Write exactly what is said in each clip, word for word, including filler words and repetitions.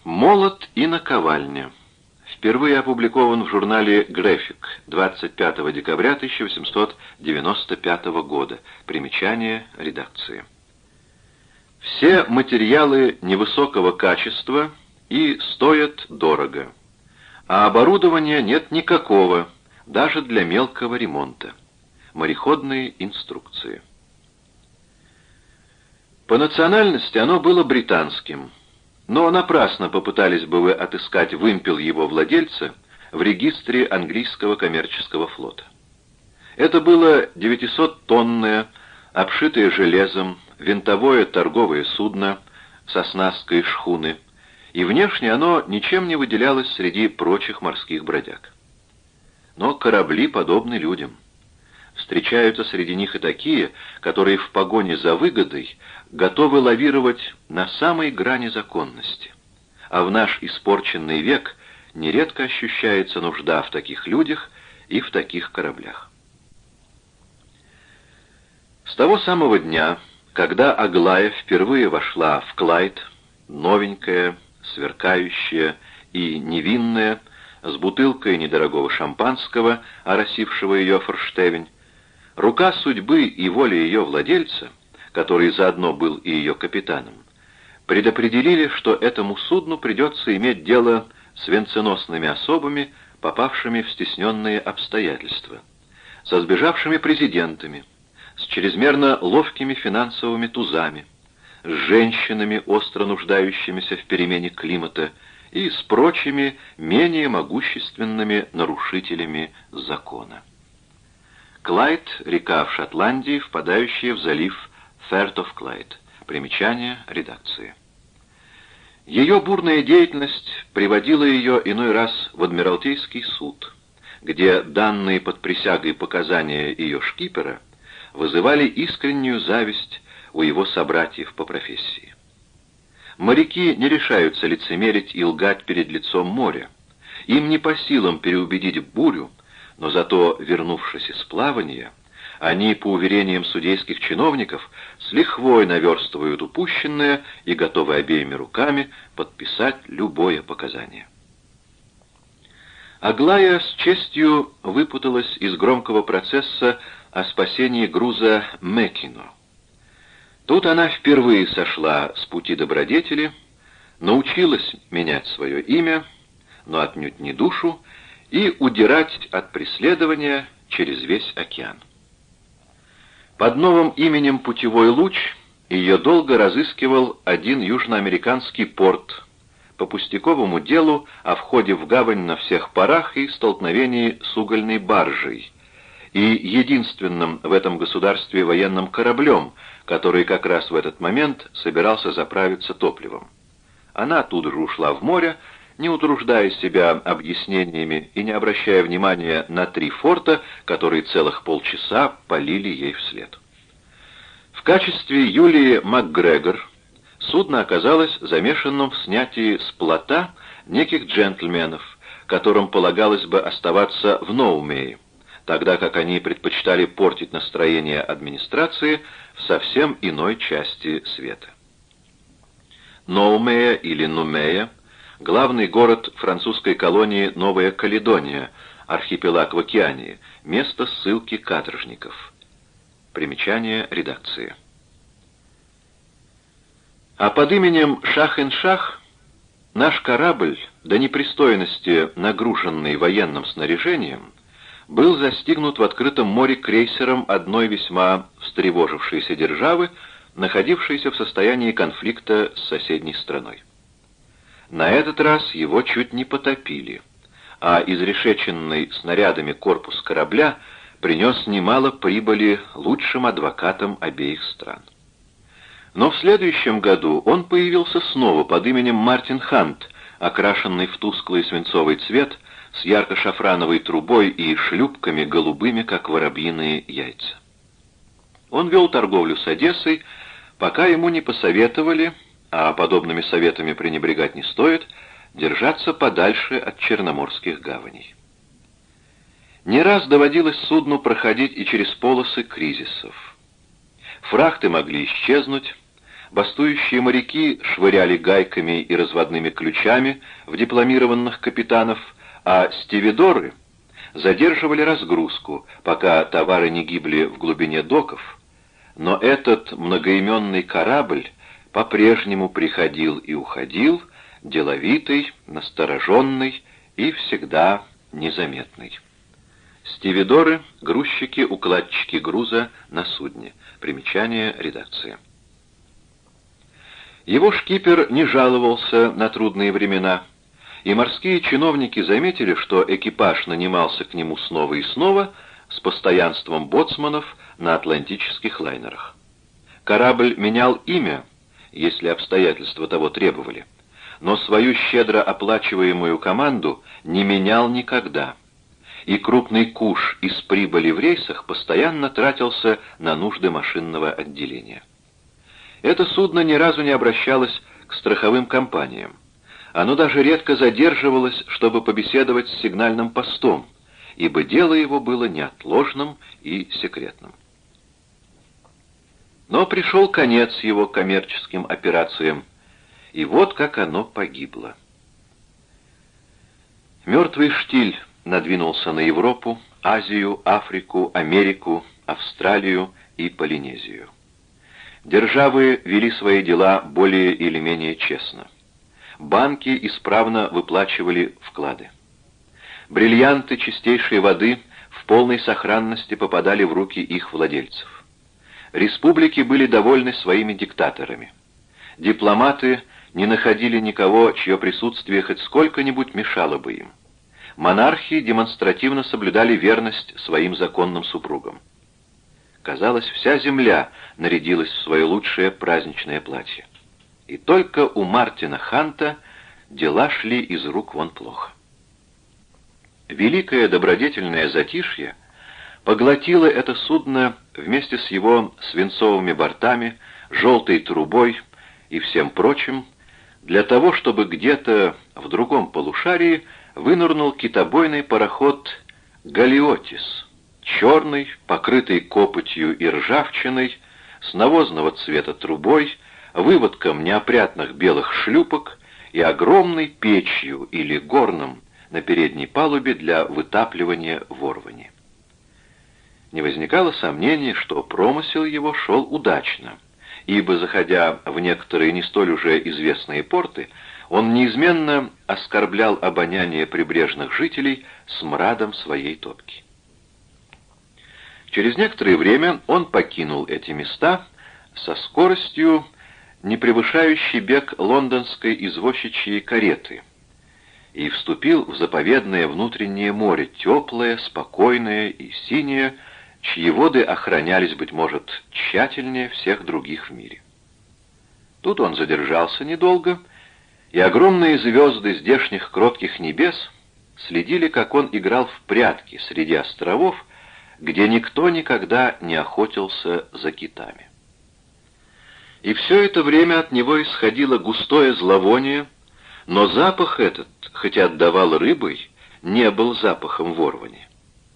Молот и наковальня. Впервые опубликован в журнале «График» двадцать пятого декабря тысяча восемьсот девяносто пятого года. Примечание редакции. Все материалы невысокого качества и стоят дорого, а оборудования нет никакого, даже для мелкого ремонта. Мореходные инструкции. По национальности оно было британским, но напрасно попытались бы вы отыскать вымпел его владельца в регистре английского коммерческого флота. Это было девятисоттонное, обшитое железом, винтовое торговое судно с оснасткой шхуны, и внешне оно ничем не выделялось среди прочих морских бродяг. Но корабли подобны людям. Встречаются среди них и такие, которые в погоне за выгодой готовы лавировать на самой грани законности. А в наш испорченный век нередко ощущается нужда в таких людях и в таких кораблях. С того самого дня, когда Аглая впервые вошла в Клайд, новенькая, сверкающая и невинная, с бутылкой недорогого шампанского, оросившего ее форштевень, рука судьбы и воля ее владельца, который заодно был и ее капитаном, предопределили, что этому судну придется иметь дело с венценосными особами, попавшими в стесненные обстоятельства, со сбежавшими президентами, с чрезмерно ловкими финансовыми тузами, с женщинами, остро нуждающимися в перемене климата, и с прочими, менее могущественными нарушителями закона. Клайд — река в Шотландии, впадающая в залив Firth of Clyde. Примечание редакции. Ее бурная деятельность приводила ее иной раз в Адмиралтейский суд, где данные под присягой показания ее шкипера вызывали искреннюю зависть у его собратьев по профессии. Моряки не решаются лицемерить и лгать перед лицом моря. Им не по силам переубедить бурю, но зато, вернувшись из плавания, они, по уверениям судейских чиновников, с лихвой наверстывают упущенное и готовы обеими руками подписать любое показание. Аглая с честью выпуталась из громкого процесса о спасении груза Мэкино. Тут она впервые сошла с пути добродетели, научилась менять свое имя, но отнюдь не душу, и удирать от преследования через весь океан. Под новым именем «Путевой луч» ее долго разыскивал один южноамериканский порт по пустяковому делу о входе в гавань на всех парах и столкновении с угольной баржей, и единственным в этом государстве военным кораблем, который как раз в этот момент собирался заправиться топливом. Она тут же ушла в море, не утруждая себя объяснениями и не обращая внимания на три форта, которые целых полчаса полили ей вслед. В качестве Юлии МакГрегор судно оказалось замешанным в снятии с плота неких джентльменов, которым полагалось бы оставаться в Ноумее, тогда как они предпочитали портить настроение администрации в совсем иной части света. Ноумея или Нумея — главный город французской колонии Новая Каледония, архипелаг в океане, место ссылки каторжников. Примечание редакции. А под именем Шах-эн-Шах наш корабль, до непристойности нагруженный военным снаряжением, был застигнут в открытом море крейсером одной весьма встревожившейся державы, находившейся в состоянии конфликта с соседней страной. На этот раз его чуть не потопили, а изрешеченный снарядами корпус корабля принес немало прибыли лучшим адвокатам обеих стран. Но в следующем году он появился снова под именем Мартин Хант, окрашенный в тусклый свинцовый цвет, с ярко-шафрановой трубой и шлюпками голубыми, как воробьиные яйца. Он вел торговлю с Одессой, пока ему не посоветовали, а подобными советами пренебрегать не стоит, держаться подальше от черноморских гаваней. Не раз доводилось судну проходить и через полосы кризисов. Фрахты могли исчезнуть, бастующие моряки швыряли гайками и разводными ключами в дипломированных капитанов, а стивидоры задерживали разгрузку, пока товары не гибли в глубине доков. Но этот многоименный корабль по-прежнему приходил и уходил, деловитый, настороженный и всегда незаметный. Стивидоры — грузчики-укладчики груза на судне. Примечание редакции. Его шкипер не жаловался на трудные времена, и морские чиновники заметили, что экипаж нанимался к нему снова и снова с постоянством боцманов на атлантических лайнерах. Корабль менял имя, если обстоятельства того требовали, но свою щедро оплачиваемую команду не менял никогда, и крупный куш из прибыли в рейсах постоянно тратился на нужды машинного отделения. Это судно ни разу не обращалось к страховым компаниям. Оно даже редко задерживалось, чтобы побеседовать с сигнальным постом, ибо дело его было неотложным и секретным. Но пришел конец его коммерческим операциям, и вот как оно погибло. Мертвый штиль надвинулся на Европу, Азию, Африку, Америку, Австралию и Полинезию. Державы вели свои дела более или менее честно. Банки исправно выплачивали вклады. Бриллианты чистейшей воды в полной сохранности попадали в руки их владельцев. Республики были довольны своими диктаторами. Дипломаты не находили никого, чье присутствие хоть сколько-нибудь мешало бы им. Монархи демонстративно соблюдали верность своим законным супругам. Казалось, вся земля нарядилась в свое лучшее праздничное платье. И только у Мартина Ханта дела шли из рук вон плохо. Великое добродетельное затишье поглотило это судно вместе с его свинцовыми бортами, желтой трубой и всем прочим, для того, чтобы где-то в другом полушарии вынырнул китобойный пароход «Галиотис», черный, покрытый копотью и ржавчиной, с навозного цвета трубой, выводком неопрятных белых шлюпок и огромной печью или горном на передней палубе для вытапливания ворвани. Не возникало сомнений, что промысел его шел удачно, ибо, заходя в некоторые не столь уже известные порты, он неизменно оскорблял обоняние прибрежных жителей смрадом своей топки. Через некоторое время он покинул эти места со скоростью, не превышающей бег лондонской извозчичьей кареты, и вступил в заповедное внутреннее море, теплое, спокойное и синее, чьи воды охранялись, быть может, тщательнее всех других в мире. Тут он задержался недолго, и огромные звезды здешних кротких небес следили, как он играл в прятки среди островов, где никто никогда не охотился за китами. И все это время от него исходило густое зловоние, но запах этот, хотя отдавал рыбой, не был запахом ворвани.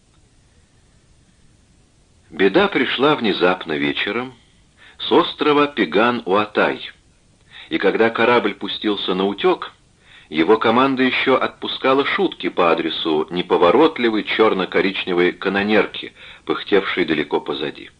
Беда пришла внезапно вечером с острова Пеган-Уатай, и когда корабль пустился на утек, его команда еще отпускала шутки по адресу неповоротливой черно-коричневой канонерки, пыхтевшей далеко позади.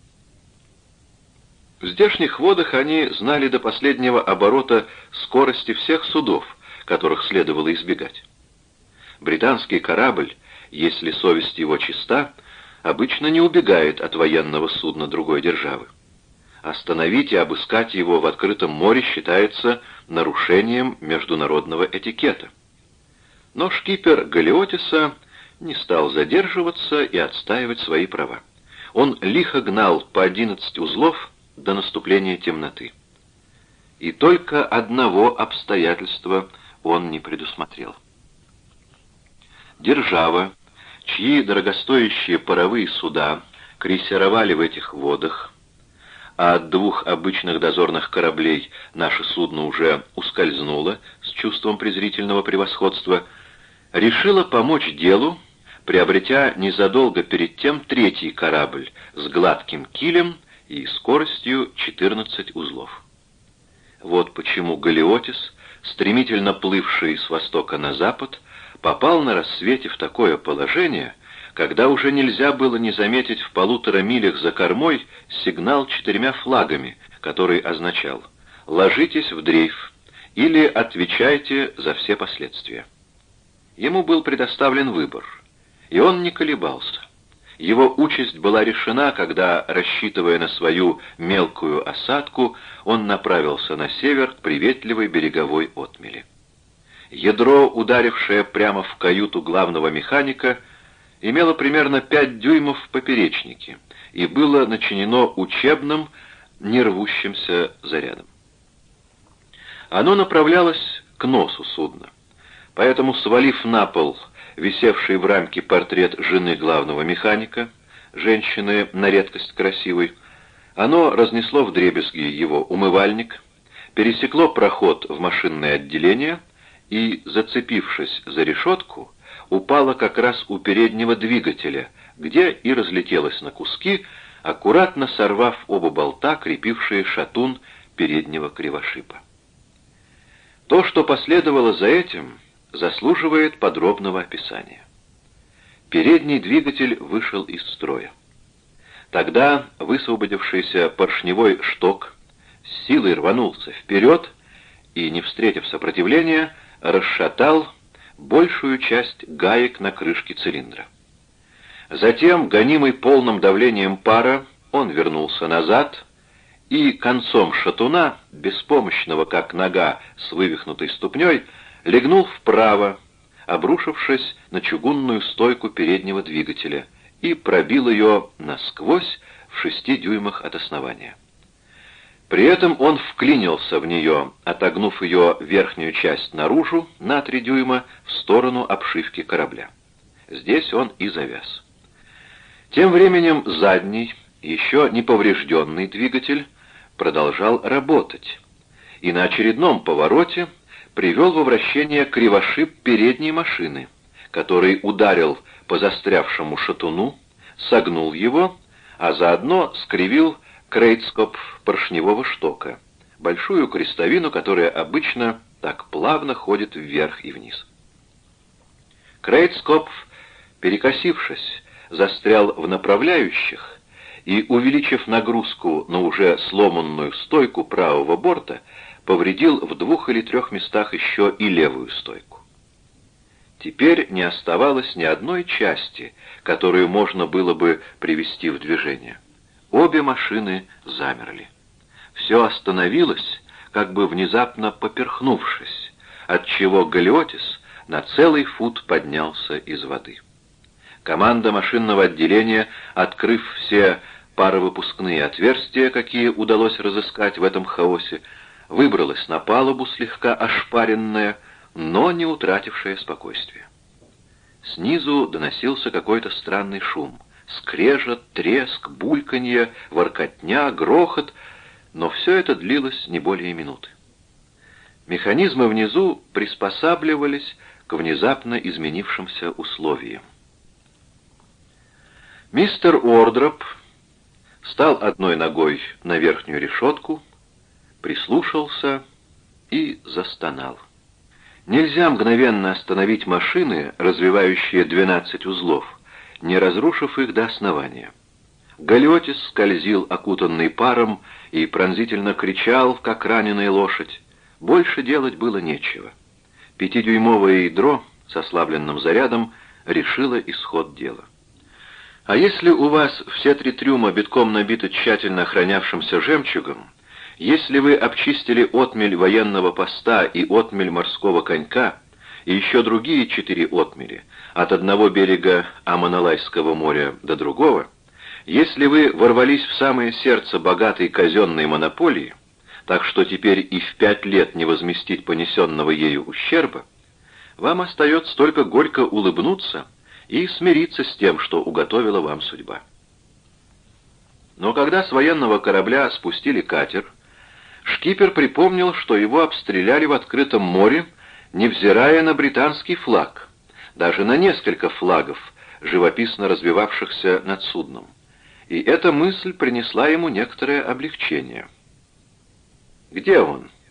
В здешних водах они знали до последнего оборота скорости всех судов, которых следовало избегать. Британский корабль, если совесть его чиста, обычно не убегает от военного судна другой державы. Остановить и обыскать его в открытом море считается нарушением международного этикета. Но шкипер Галиотиса не стал задерживаться и отстаивать свои права. Он лихо гнал по одиннадцать узлов до наступления темноты. И только одного обстоятельства он не предусмотрел. Держава, чьи дорогостоящие паровые суда крейсеровали в этих водах, а от двух обычных дозорных кораблей наше судно уже ускользнуло с чувством презрительного превосходства, решила помочь делу, приобретя незадолго перед тем третий корабль с гладким килем и скоростью четырнадцать узлов. Вот почему Галиотис, стремительно плывший с востока на запад, попал на рассвете в такое положение, когда уже нельзя было не заметить в полутора милях за кормой сигнал четырьмя флагами, который означал «Ложитесь в дрейф» или «Отвечайте за все последствия». Ему был предоставлен выбор, и он не колебался. Его участь была решена, когда, рассчитывая на свою мелкую осадку, он направился на север к приветливой береговой отмели. Ядро, ударившее прямо в каюту главного механика, имело примерно пять дюймов в поперечнике и было начинено учебным, нервущимся зарядом. Оно направлялось к носу судна, поэтому, свалив на пол висевший в рамке портрет жены главного механика, женщины на редкость красивой, оно разнесло вдребезги его умывальник, пересекло проход в машинное отделение и, зацепившись за решетку, упало как раз у переднего двигателя, где и разлетелось на куски, аккуратно сорвав оба болта, крепившие шатун переднего кривошипа. То, что последовало за этим, заслуживает подробного описания. Передний двигатель вышел из строя. Тогда высвободившийся поршневой шток с силой рванулся вперед и, не встретив сопротивления, расшатал большую часть гаек на крышке цилиндра. Затем, гонимый полным давлением пара, он вернулся назад и концом шатуна, беспомощного как нога с вывихнутой ступней, легнул вправо, обрушившись на чугунную стойку переднего двигателя, и пробил ее насквозь в шести дюймах от основания. При этом он вклинился в нее, отогнув ее верхнюю часть наружу на три дюйма в сторону обшивки корабля. Здесь он и завяз. Тем временем задний, еще не поврежденный двигатель продолжал работать, и на очередном повороте привел во вращение кривошип передней машины, который ударил по застрявшему шатуну, согнул его, а заодно скривил крейдскопф поршневого штока, большую крестовину, которая обычно так плавно ходит вверх и вниз. Крейдскопф, перекосившись, застрял в направляющих и, увеличив нагрузку на уже сломанную стойку правого борта, повредил в двух или трех местах еще и левую стойку. Теперь не оставалось ни одной части, которую можно было бы привести в движение. Обе машины замерли. Все остановилось, как бы внезапно поперхнувшись, отчего Галиотис на целый фут поднялся из воды. Команда машинного отделения, открыв все паровыпускные отверстия, какие удалось разыскать в этом хаосе, выбралась на палубу, слегка ошпаренная, но не утратившая спокойствие. Снизу доносился какой-то странный шум. Скрежет, треск, бульканье, воркотня, грохот, но все это длилось не более минуты. Механизмы внизу приспосабливались к внезапно изменившимся условиям. Мистер Уордроп стал одной ногой на верхнюю решетку, прислушался и застонал. Нельзя мгновенно остановить машины, развивающие двенадцать узлов, не разрушив их до основания. Галиотис скользил, окутанный паром, и пронзительно кричал, как раненая лошадь. Больше делать было нечего. Пятидюймовое ядро с ослабленным зарядом решило исход дела. А если у вас все три трюма битком набиты тщательно охранявшимся жемчугом, если вы обчистили отмель военного поста и отмель морского конька, и еще другие четыре отмели, от одного берега Аманалайского моря до другого, если вы ворвались в самое сердце богатой казенной монополии, так что теперь и в пять лет не возместить понесенного ею ущерба, вам остается только горько улыбнуться и смириться с тем, что уготовила вам судьба. Но когда с военного корабля спустили катер, шкипер припомнил, что его обстреляли в открытом море, невзирая на британский флаг, даже на несколько флагов, живописно развивавшихся над судном. И эта мысль принесла ему некоторое облегчение. Где он,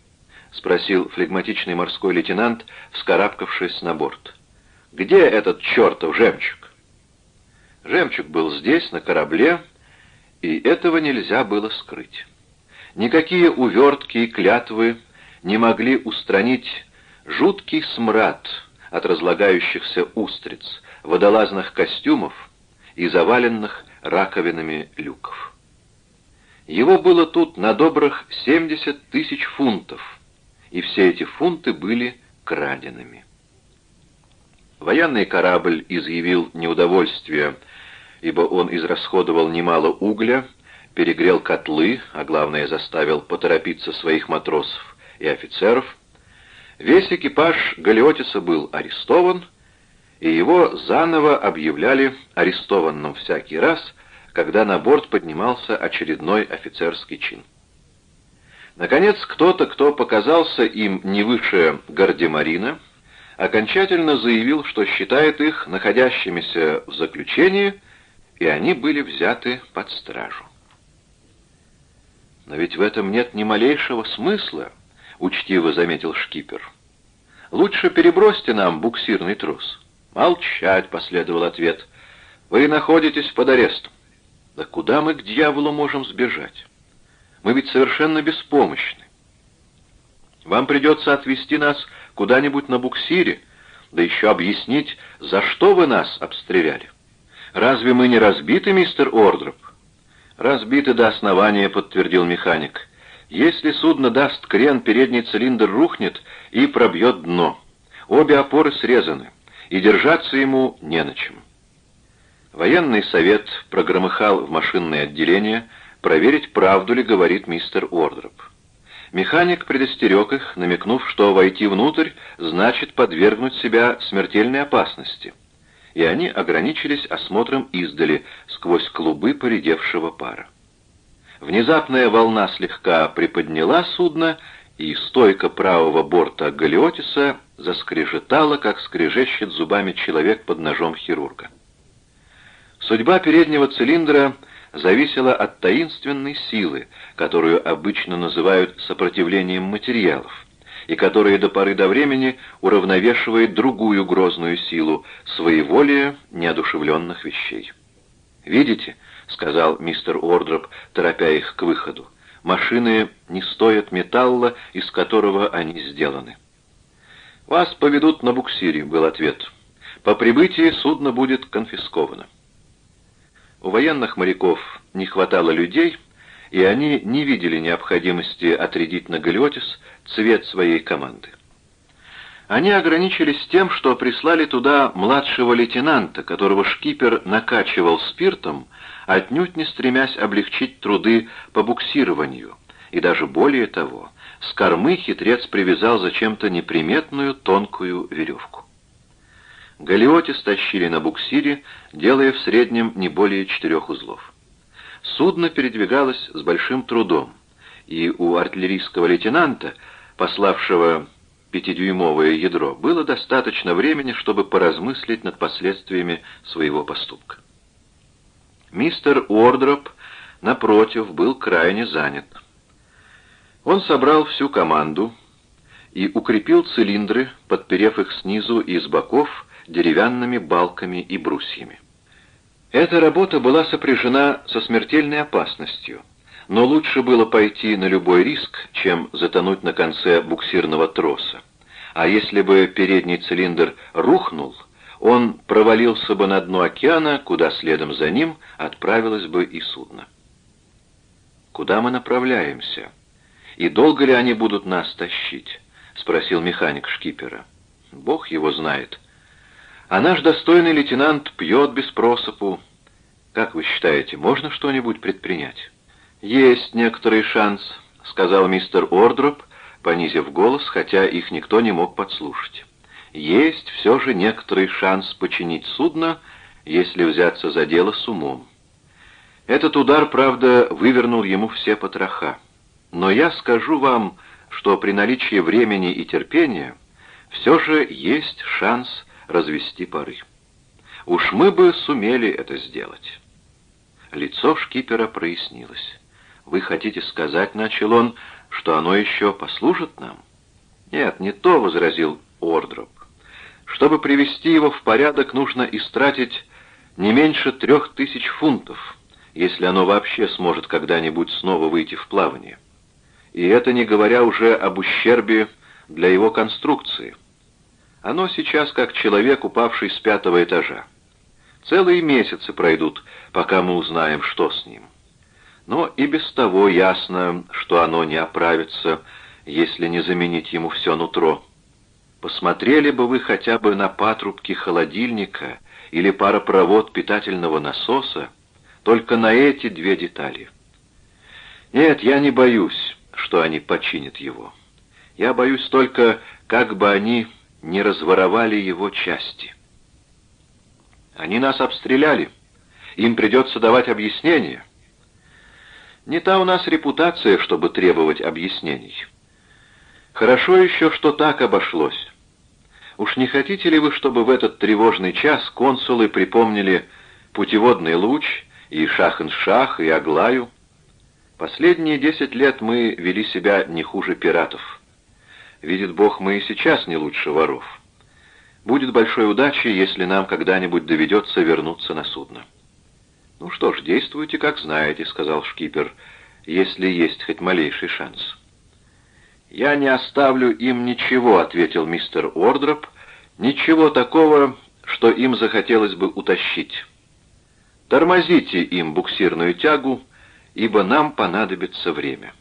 — спросил флегматичный морской лейтенант, вскарабкавшись на борт. «Где этот чертов жемчуг?» Жемчуг был здесь, на корабле, и этого нельзя было скрыть. Никакие увертки и клятвы не могли устранить жуткий смрад от разлагающихся устриц, водолазных костюмов и заваленных раковинами люков. Его было тут на добрых семьдесят тысяч фунтов, и все эти фунты были краденными. Военный корабль изъявил неудовольствие, ибо он израсходовал немало угля, перегрел котлы, а главное, заставил поторопиться своих матросов и офицеров. Весь экипаж Галиотиса был арестован, и его заново объявляли арестованным всякий раз, когда на борт поднимался очередной офицерский чин. Наконец, кто-то, кто показался им не выше гардемарина, окончательно заявил, что считает их находящимися в заключении, и они были взяты под стражу. «Но ведь в этом нет ни малейшего смысла», — учтиво заметил шкипер. «Лучше перебросьте нам буксирный трос». «Молчать», — последовал ответ. «Вы находитесь под арестом». «Да куда мы к дьяволу можем сбежать? Мы ведь совершенно беспомощны. Вам придется отвезти нас куда-нибудь на буксире, да еще объяснить, за что вы нас обстреляли. Разве мы не разбиты, мистер Ордроп?» «Разбиты до основания», — подтвердил механик. «Если судно даст крен, передний цилиндр рухнет и пробьет дно. Обе опоры срезаны, и держаться ему не на чем». Военный совет прогромыхал в машинное отделение проверить, правду ли говорит мистер Ордроп. Механик предостерег их, намекнув, что войти внутрь значит подвергнуть себя смертельной опасности, и они ограничились осмотром издали сквозь клубы поредевшего пара. Внезапная волна слегка приподняла судно, и стойка правого борта Галиотиса заскрежетала, как скрежещет зубами человек под ножом хирурга. Судьба переднего цилиндра зависела от таинственной силы, которую обычно называют сопротивлением материалов, и которая до поры до времени уравновешивает другую грозную силу — своеволие неодушевленных вещей. «Видите», — сказал мистер Ордроп, торопя их к выходу, — «машины не стоят металла, из которого они сделаны». «Вас поведут на буксире», — был ответ. «По прибытии судно будет конфисковано». У военных моряков не хватало людей, и они не видели необходимости отрядить на Галиотис цвет своей команды. Они ограничились тем, что прислали туда младшего лейтенанта, которого шкипер накачивал спиртом, отнюдь не стремясь облегчить труды по буксированию, и даже более того, с кормы хитрец привязал зачем-то неприметную тонкую веревку. Галиотис тащили на буксире, делая в среднем не более четырех узлов. Судно передвигалось с большим трудом, и у артиллерийского лейтенанта, пославшего пятидюймовое ядро, было достаточно времени, чтобы поразмыслить над последствиями своего поступка. Мистер Уордроп, напротив, был крайне занят. Он собрал всю команду и укрепил цилиндры, подперев их снизу и с боков деревянными балками и брусьями. Эта работа была сопряжена со смертельной опасностью, но лучше было пойти на любой риск, чем затонуть на конце буксирного троса. А если бы передний цилиндр рухнул, он провалился бы на дно океана, куда следом за ним отправилось бы и судно. «Куда мы направляемся? И долго ли они будут нас тащить?» — спросил механик шкипера. «Бог его знает. А наш достойный лейтенант пьет без просыпу. Как вы считаете, можно что-нибудь предпринять?» «Есть некоторый шанс», — сказал мистер Ордроп, понизив голос, хотя их никто не мог подслушать. «Есть все же некоторый шанс починить судно, если взяться за дело с умом. Этот удар, правда, вывернул ему все потроха. Но я скажу вам, что при наличии времени и терпения все же есть шанс развести пары. Уж мы бы сумели это сделать». Лицо шкипера прояснилось. «Вы хотите сказать, — начал он, — что оно еще послужит нам?» «Нет, не то», — возразил Уордроп. «Чтобы привести его в порядок, нужно истратить не меньше трех тысяч фунтов, если оно вообще сможет когда-нибудь снова выйти в плавание. И это не говоря уже об ущербе для его конструкции. Оно сейчас как человек, упавший с пятого этажа. Целые месяцы пройдут, пока мы узнаем, что с ним. Но и без того ясно, что оно не оправится, если не заменить ему все нутро. Посмотрели бы вы хотя бы на патрубки холодильника или паропровод питательного насоса, только на эти две детали. Нет, я не боюсь, что они починят его. Я боюсь только, как бы они не разворовали его части. Они нас обстреляли, им придется давать объяснения. Не та у нас репутация, чтобы требовать объяснений. Хорошо еще, что так обошлось. Уж не хотите ли вы, чтобы в этот тревожный час консулы припомнили путеводный луч и Шах-ин-Шах, и Аглаю? Последние десять лет мы вели себя не хуже пиратов. Видит Бог, мы и сейчас не лучше воров. Будет большой удачей, если нам когда-нибудь доведется вернуться на судно. «Ну что ж, действуйте, как знаете», — сказал шкипер, — «если есть хоть малейший шанс». «Я не оставлю им ничего», — ответил мистер Уордроп, — «ничего такого, что им захотелось бы утащить. Тормозите им буксирную тягу, ибо нам понадобится время».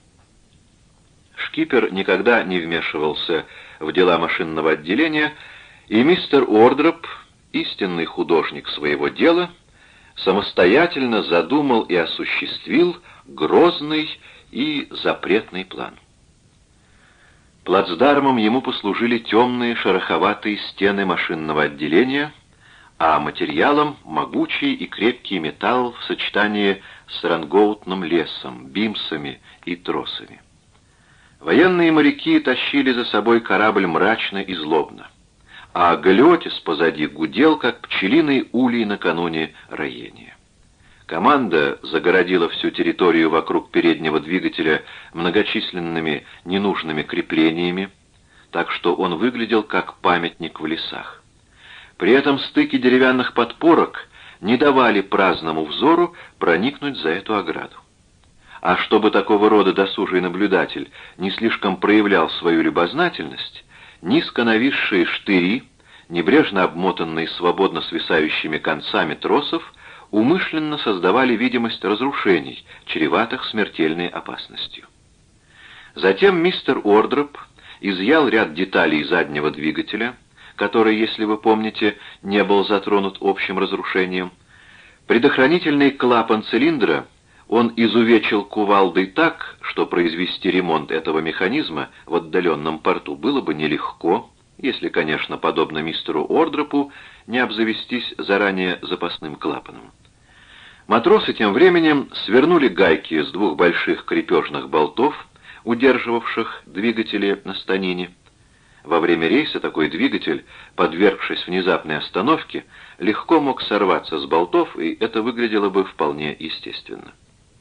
Шкипер никогда не вмешивался в дела машинного отделения, и мистер Уордроп, истинный художник своего дела, самостоятельно задумал и осуществил грозный и запретный план. Плацдармом ему послужили темные шероховатые стены машинного отделения, а материалом — могучий и крепкий металл в сочетании с рангоутным лесом, бимсами и тросами. Военные моряки тащили за собой корабль мрачно и злобно, а галеотис позади гудел, как пчелиный улей накануне роения. Команда загородила всю территорию вокруг переднего двигателя многочисленными ненужными креплениями, так что он выглядел как памятник в лесах. При этом стыки деревянных подпорок не давали праздному взору проникнуть за эту ограду. А чтобы такого рода досужий наблюдатель не слишком проявлял свою любознательность, низко нависшие штыри, небрежно обмотанные свободно свисающими концами тросов, умышленно создавали видимость разрушений, чреватых смертельной опасностью. Затем мистер Уордроп изъял ряд деталей заднего двигателя, который, если вы помните, не был затронут общим разрушением. Предохранительный клапан цилиндра он изувечил кувалдой так, что произвести ремонт этого механизма в отдаленном порту было бы нелегко, если, конечно, подобно мистеру Уордропу, не обзавестись заранее запасным клапаном. Матросы тем временем свернули гайки с двух больших крепежных болтов, удерживавших двигатели на станине. Во время рейса такой двигатель, подвергшись внезапной остановке, легко мог сорваться с болтов, и это выглядело бы вполне естественно.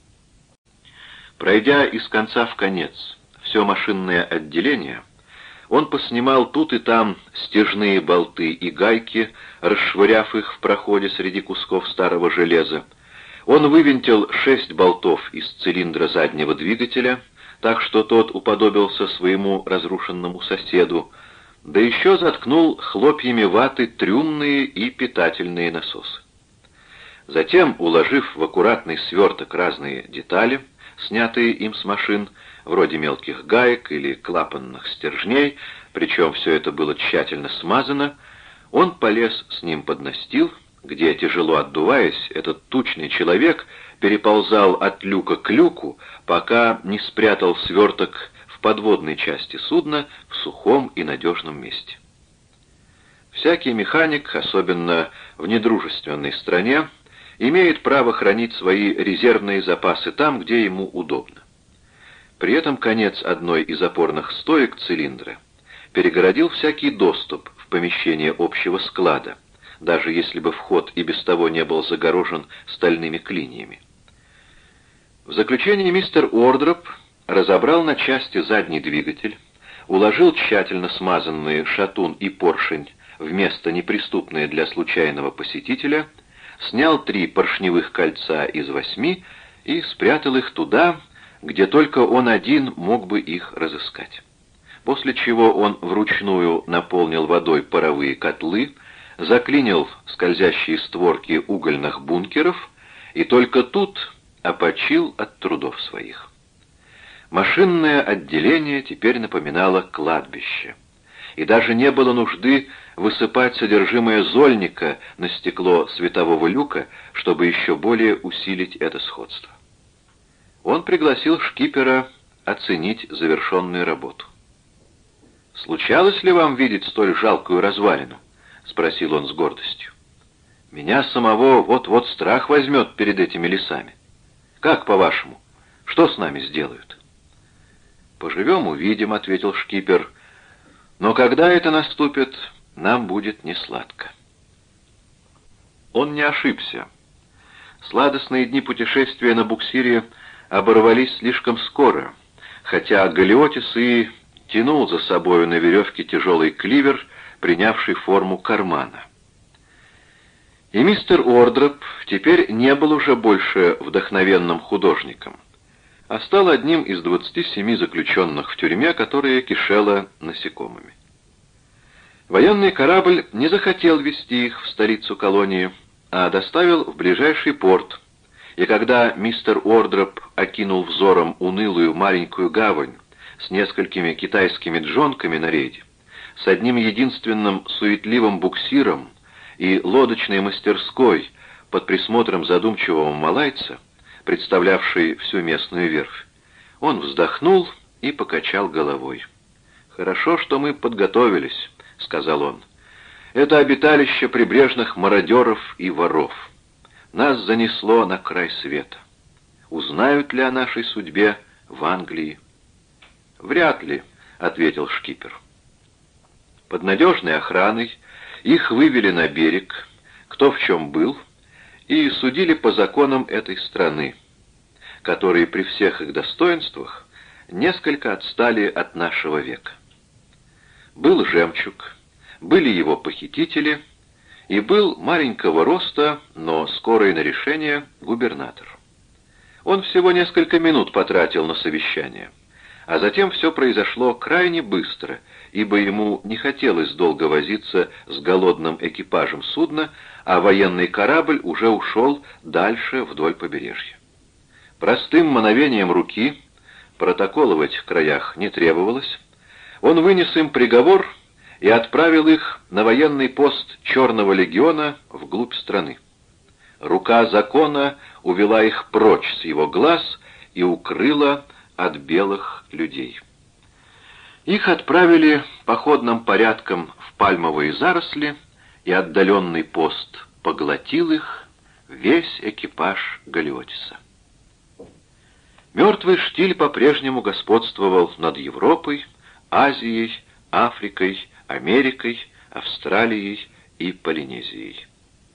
Пройдя из конца в конец все машинное отделение, он поснимал тут и там стяжные болты и гайки, расшвыряв их в проходе среди кусков старого железа. Он вывинтил шесть болтов из цилиндра заднего двигателя, так что тот уподобился своему разрушенному соседу, да еще заткнул хлопьями ваты трюмные и питательные насосы. Затем, уложив в аккуратный сверток разные детали, снятые им с машин, вроде мелких гаек или клапанных стержней, причем все это было тщательно смазано, он полез с ним под настил, где, тяжело отдуваясь, этот тучный человек переползал от люка к люку, пока не спрятал сверток в подводной части судна в сухом и надежном месте. Всякий механик, особенно в недружественной стране, имеет право хранить свои резервные запасы там, где ему удобно. При этом конец одной из опорных стоек цилиндра перегородил всякий доступ в помещение общего склада, даже если бы вход и без того не был загорожен стальными клиньями. В заключение мистер Уордроп разобрал на части задний двигатель, уложил тщательно смазанные шатун и поршень в место, неприступное для случайного посетителя, снял три поршневых кольца из восьми и спрятал их туда, где только он один мог бы их разыскать. После чего он вручную наполнил водой паровые котлы, заклинил скользящие створки угольных бункеров и только тут опочил от трудов своих. Машинное отделение теперь напоминало кладбище, и даже не было нужды высыпать содержимое зольника на стекло светового люка, чтобы еще более усилить это сходство. Он пригласил шкипера оценить завершенную работу. «Случалось ли вам видеть столь жалкую развалину?» — спросил он с гордостью. «Меня самого вот-вот страх возьмет перед этими лесами. Как, по-вашему, что с нами сделают?» «Поживем, увидим», — ответил шкипер. «Но когда это наступит, нам будет несладко». Он не ошибся. Сладостные дни путешествия на буксире оборвались слишком скоро, хотя Галиотис и тянул за собою на веревке тяжелый кливер, принявший форму кармана. И мистер Уордроп теперь не был уже больше вдохновенным художником, а стал одним из двадцати семи заключенных в тюрьме, которая кишела насекомыми. Военный корабль не захотел везти их в столицу колонии, а доставил в ближайший порт, и когда мистер Уордроп окинул взором унылую маленькую гавань с несколькими китайскими джонками на рейде, с одним единственным суетливым буксиром и лодочной мастерской под присмотром задумчивого малайца, представлявшей всю местную верфь, он вздохнул и покачал головой. «Хорошо, что мы подготовились», — сказал он. «Это обиталище прибрежных мародеров и воров. Нас занесло на край света. Узнают ли о нашей судьбе в Англии?» «Вряд ли», — ответил шкипер. Под надежной охраной их вывели на берег, кто в чем был, и судили по законам этой страны, которые при всех их достоинствах несколько отстали от нашего века. Был жемчуг, были его похитители, и был маленького роста, но скорый на решение, губернатор. Он всего несколько минут потратил на совещание, а затем все произошло крайне быстро, ибо ему не хотелось долго возиться с голодным экипажем судна, а военный корабль уже ушел дальше вдоль побережья. Простым мановением руки, протокола в этих краях не требовалось, он вынес им приговор и отправил их на военный пост Черного легиона вглубь страны. Рука закона увела их прочь с его глаз и укрыла от белых людей. Их отправили походным порядком в пальмовые заросли, и отдаленный пост поглотил их, весь экипаж Галиотиса. Мертвый штиль по-прежнему господствовал над Европой, Азией, Африкой, Америкой, Австралией и Полинезией.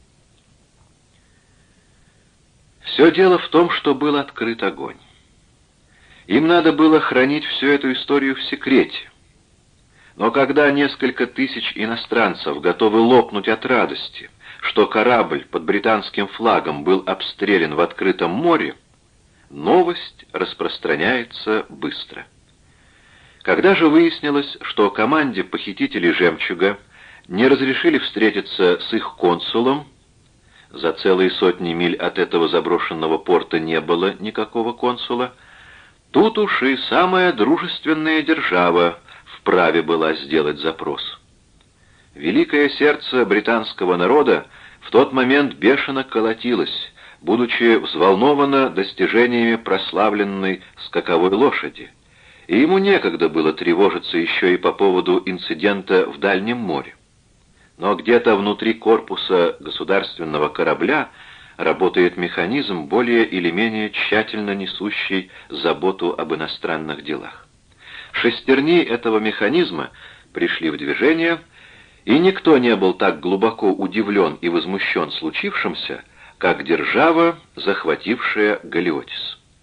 Все дело в том, что был открыт огонь. Им надо было хранить всю эту историю в секрете. Но когда несколько тысяч иностранцев готовы лопнуть от радости, что корабль под британским флагом был обстрелян в открытом море, новость распространяется быстро. Когда же выяснилось, что команде похитителей «Жемчуга» не разрешили встретиться с их консулом, за целые сотни миль от этого заброшенного порта не было никакого консула, тут уж и самая дружественная держава вправе была сделать запрос. Великое сердце британского народа в тот момент бешено колотилось, будучи взволновано достижениями прославленной скаковой лошади, и ему некогда было тревожиться еще и по поводу инцидента в Дальнем море. Но где-то внутри корпуса государственного корабля работает механизм, более или менее тщательно несущий заботу об иностранных делах. Шестерни этого механизма пришли в движение, и никто не был так глубоко удивлен и возмущен случившимся, как держава, захватившая Галиотис.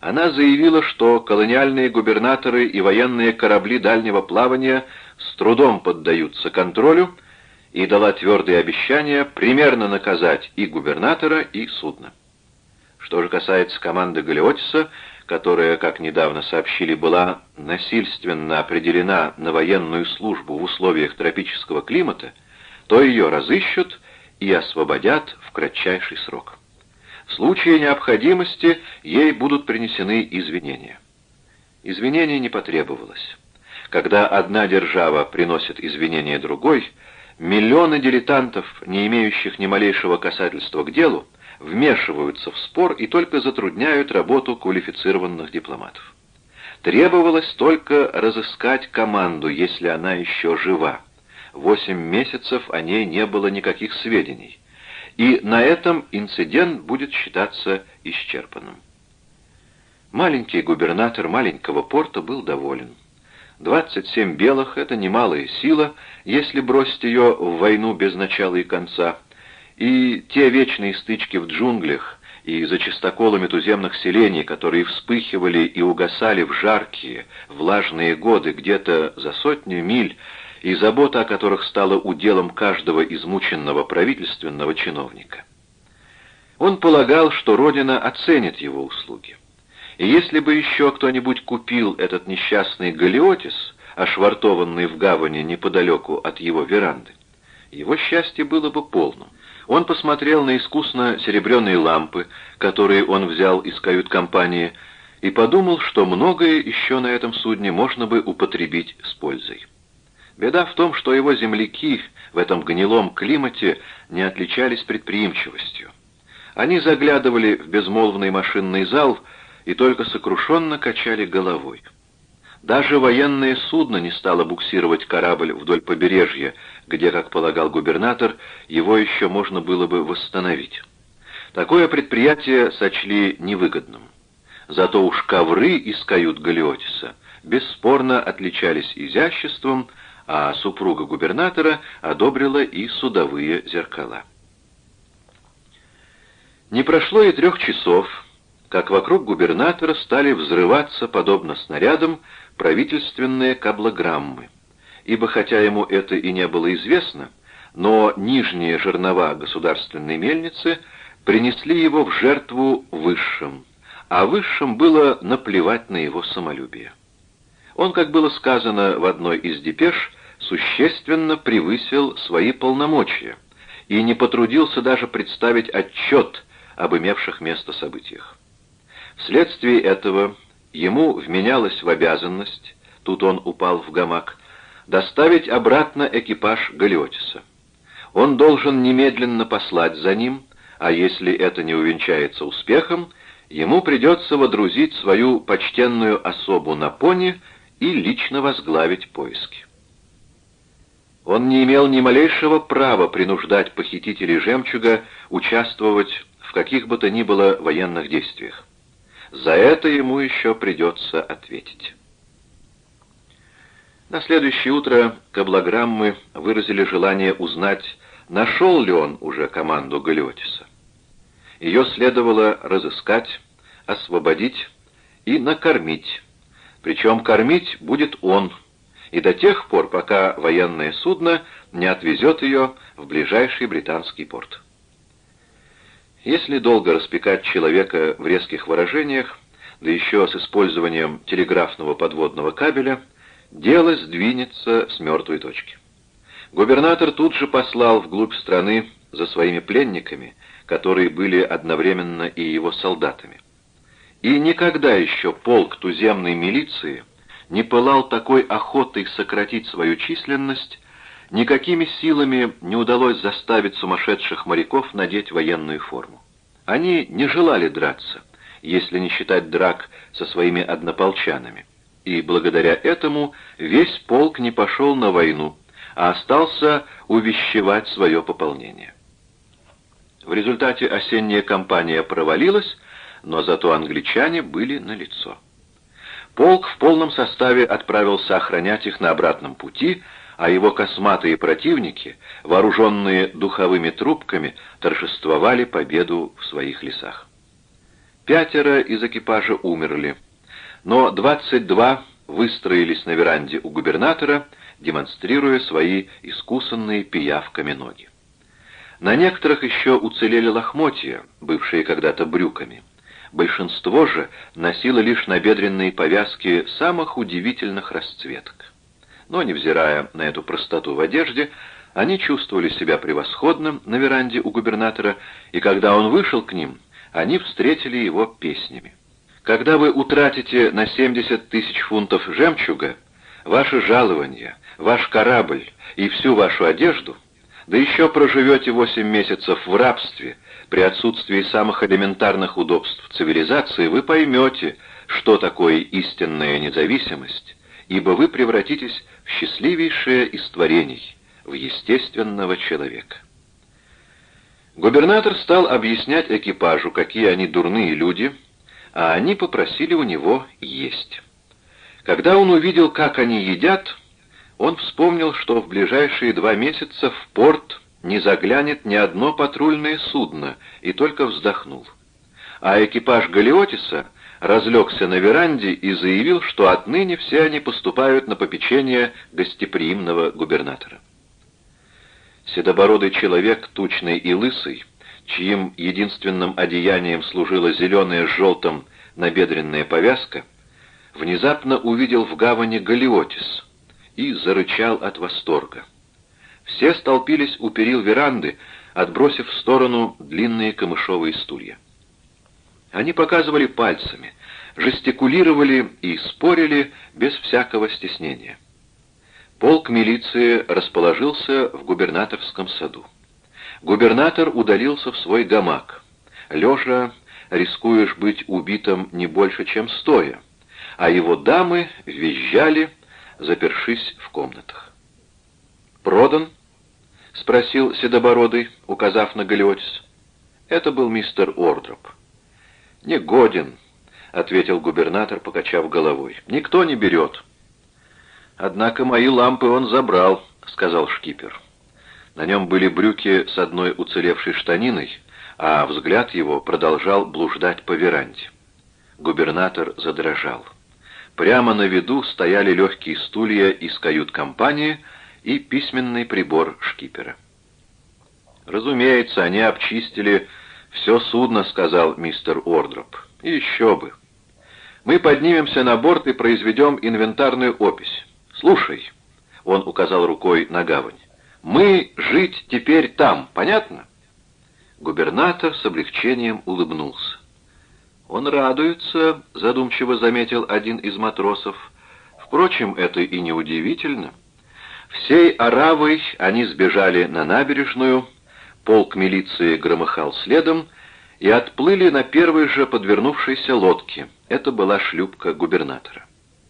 Она заявила, что колониальные губернаторы и военные корабли дальнего плавания с трудом поддаются контролю, и дала твердые обещания примерно наказать и губернатора, и судно. Что же касается команды Галиотиса, которая, как недавно сообщили, была насильственно определена на военную службу в условиях тропического климата, то ее разыщут и освободят в кратчайший срок. В случае необходимости ей будут принесены извинения. Извинений не потребовалось. Когда одна держава приносит извинения другой, миллионы дилетантов, не имеющих ни малейшего касательства к делу, вмешиваются в спор и только затрудняют работу квалифицированных дипломатов. Требовалось только разыскать команду, если она еще жива. Восемь месяцев о ней не было никаких сведений. И на этом инцидент будет считаться исчерпанным. Маленький губернатор маленького порта был доволен. двадцать семь белых — это немалая сила, если бросить ее в войну без начала и конца. И те вечные стычки в джунглях и за чистоколами туземных селений, которые вспыхивали и угасали в жаркие, влажные годы где-то за сотню миль, и забота о которых стала уделом каждого измученного правительственного чиновника. Он полагал, что Родина оценит его услуги. И если бы еще кто-нибудь купил этот несчастный галиотис, ошвартованный в гавани неподалеку от его веранды, его счастье было бы полным. Он посмотрел на искусно серебряные лампы, которые он взял из кают-компании, и подумал, что многое еще на этом судне можно бы употребить с пользой. Беда в том, что его земляки в этом гнилом климате не отличались предприимчивостью. Они заглядывали в безмолвный машинный зал и только сокрушенно качали головой. Даже военное судно не стало буксировать корабль вдоль побережья, где, как полагал губернатор, его еще можно было бы восстановить. Такое предприятие сочли невыгодным. Зато уж ковры из кают Галиотиса бесспорно отличались изяществом, а супруга губернатора одобрила и судовые зеркала. Не прошло и трех часов, как вокруг губернатора стали взрываться, подобно снарядам, правительственные каблограммы, ибо хотя ему это и не было известно, но нижние жернова государственной мельницы принесли его в жертву высшим, а высшим было наплевать на его самолюбие. Он, как было сказано в одной из депеш, существенно превысил свои полномочия и не потрудился даже представить отчет об имевших место событиях. Вследствие этого ему вменялось в обязанность, тут он упал в гамак, доставить обратно экипаж Галиотиса. Он должен немедленно послать за ним, а если это не увенчается успехом, ему придется водрузить свою почтенную особу на пони и лично возглавить поиски. Он не имел ни малейшего права принуждать похитителей жемчуга участвовать в каких бы то ни было военных действиях. За это ему еще придется ответить. На следующее утро каблограммы выразили желание узнать, нашел ли он уже команду Галиотиса. Ее следовало разыскать, освободить и накормить. Причем кормить будет он, и до тех пор, пока военное судно не отвезет ее в ближайший британский порт. Если долго распекать человека в резких выражениях, да еще с использованием телеграфного подводного кабеля, дело сдвинется с мертвой точки. Губернатор тут же послал вглубь страны за своими пленниками, которые были одновременно и его солдатами. И никогда еще полк туземной милиции не пылал такой охотой сократить свою численность, никакими силами не удалось заставить сумасшедших моряков надеть военную форму. Они не желали драться, если не считать драк со своими однополчанами, и благодаря этому весь полк не пошел на войну, а остался увещевать свое пополнение. В результате осенняя кампания провалилась, но зато англичане были налицо. Полк в полном составе отправился охранять их на обратном пути, а его косматые противники, вооруженные духовыми трубками, торжествовали победу в своих лесах. Пятеро из экипажа умерли, но двадцать два выстроились на веранде у губернатора, демонстрируя свои искусанные пиявками ноги. На некоторых еще уцелели лохмотья, бывшие когда-то брюками. Большинство же носило лишь набедренные повязки самых удивительных расцветок. Но, невзирая на эту простоту в одежде, они чувствовали себя превосходным на веранде у губернатора, и когда он вышел к ним, они встретили его песнями. Когда вы утратите на семьдесят тысяч фунтов жемчуга, ваше жалование, ваш корабль и всю вашу одежду, да еще проживете восемь месяцев в рабстве, при отсутствии самых элементарных удобств цивилизации, вы поймете, что такое истинная независимость, ибо вы превратитесь в счастливейшее из творений, в естественного человека. Губернатор стал объяснять экипажу, какие они дурные люди, а они попросили у него есть. Когда он увидел, как они едят, он вспомнил, что в ближайшие два месяца в порт не заглянет ни одно патрульное судно, и только вздохнул. А экипаж Галиотиса разлегся на веранде и заявил, что отныне все они поступают на попечение гостеприимного губернатора. Седобородый человек, тучный и лысый, чьим единственным одеянием служила зеленая с желтым набедренная повязка, внезапно увидел в гавани Галиотис и зарычал от восторга. Все столпились у перил веранды, отбросив в сторону длинные камышовые стулья. Они показывали пальцами, жестикулировали и спорили без всякого стеснения. Полк милиции расположился в губернаторском саду. Губернатор удалился в свой гамак. Лежа рискуешь быть убитым не больше, чем стоя, а его дамы визжали, запершись в комнатах. «Продан?» — спросил Седобородый, указав на Галиотис. Это был мистер Уордроп. «Негоден», — ответил губернатор, покачав головой. «Никто не берет». «Однако мои лампы он забрал», — сказал шкипер. На нем были брюки с одной уцелевшей штаниной, а взгляд его продолжал блуждать по веранде. Губернатор задрожал. Прямо на виду стояли легкие стулья из кают-компании и письменный прибор шкипера. «Разумеется, они обчистили все судно», — сказал мистер Уордроп. «И еще бы. Мы поднимемся на борт и произведем инвентарную опись. Слушай», — он указал рукой на гавань, — «мы жить теперь там, понятно?» Губернатор с облегчением улыбнулся. «Он радуется», — задумчиво заметил один из матросов. «Впрочем, это и не удивительно». Всей оравой они сбежали на набережную, полк милиции громыхал следом и отплыли на первой же подвернувшейся лодке. Это была шлюпка губернатора.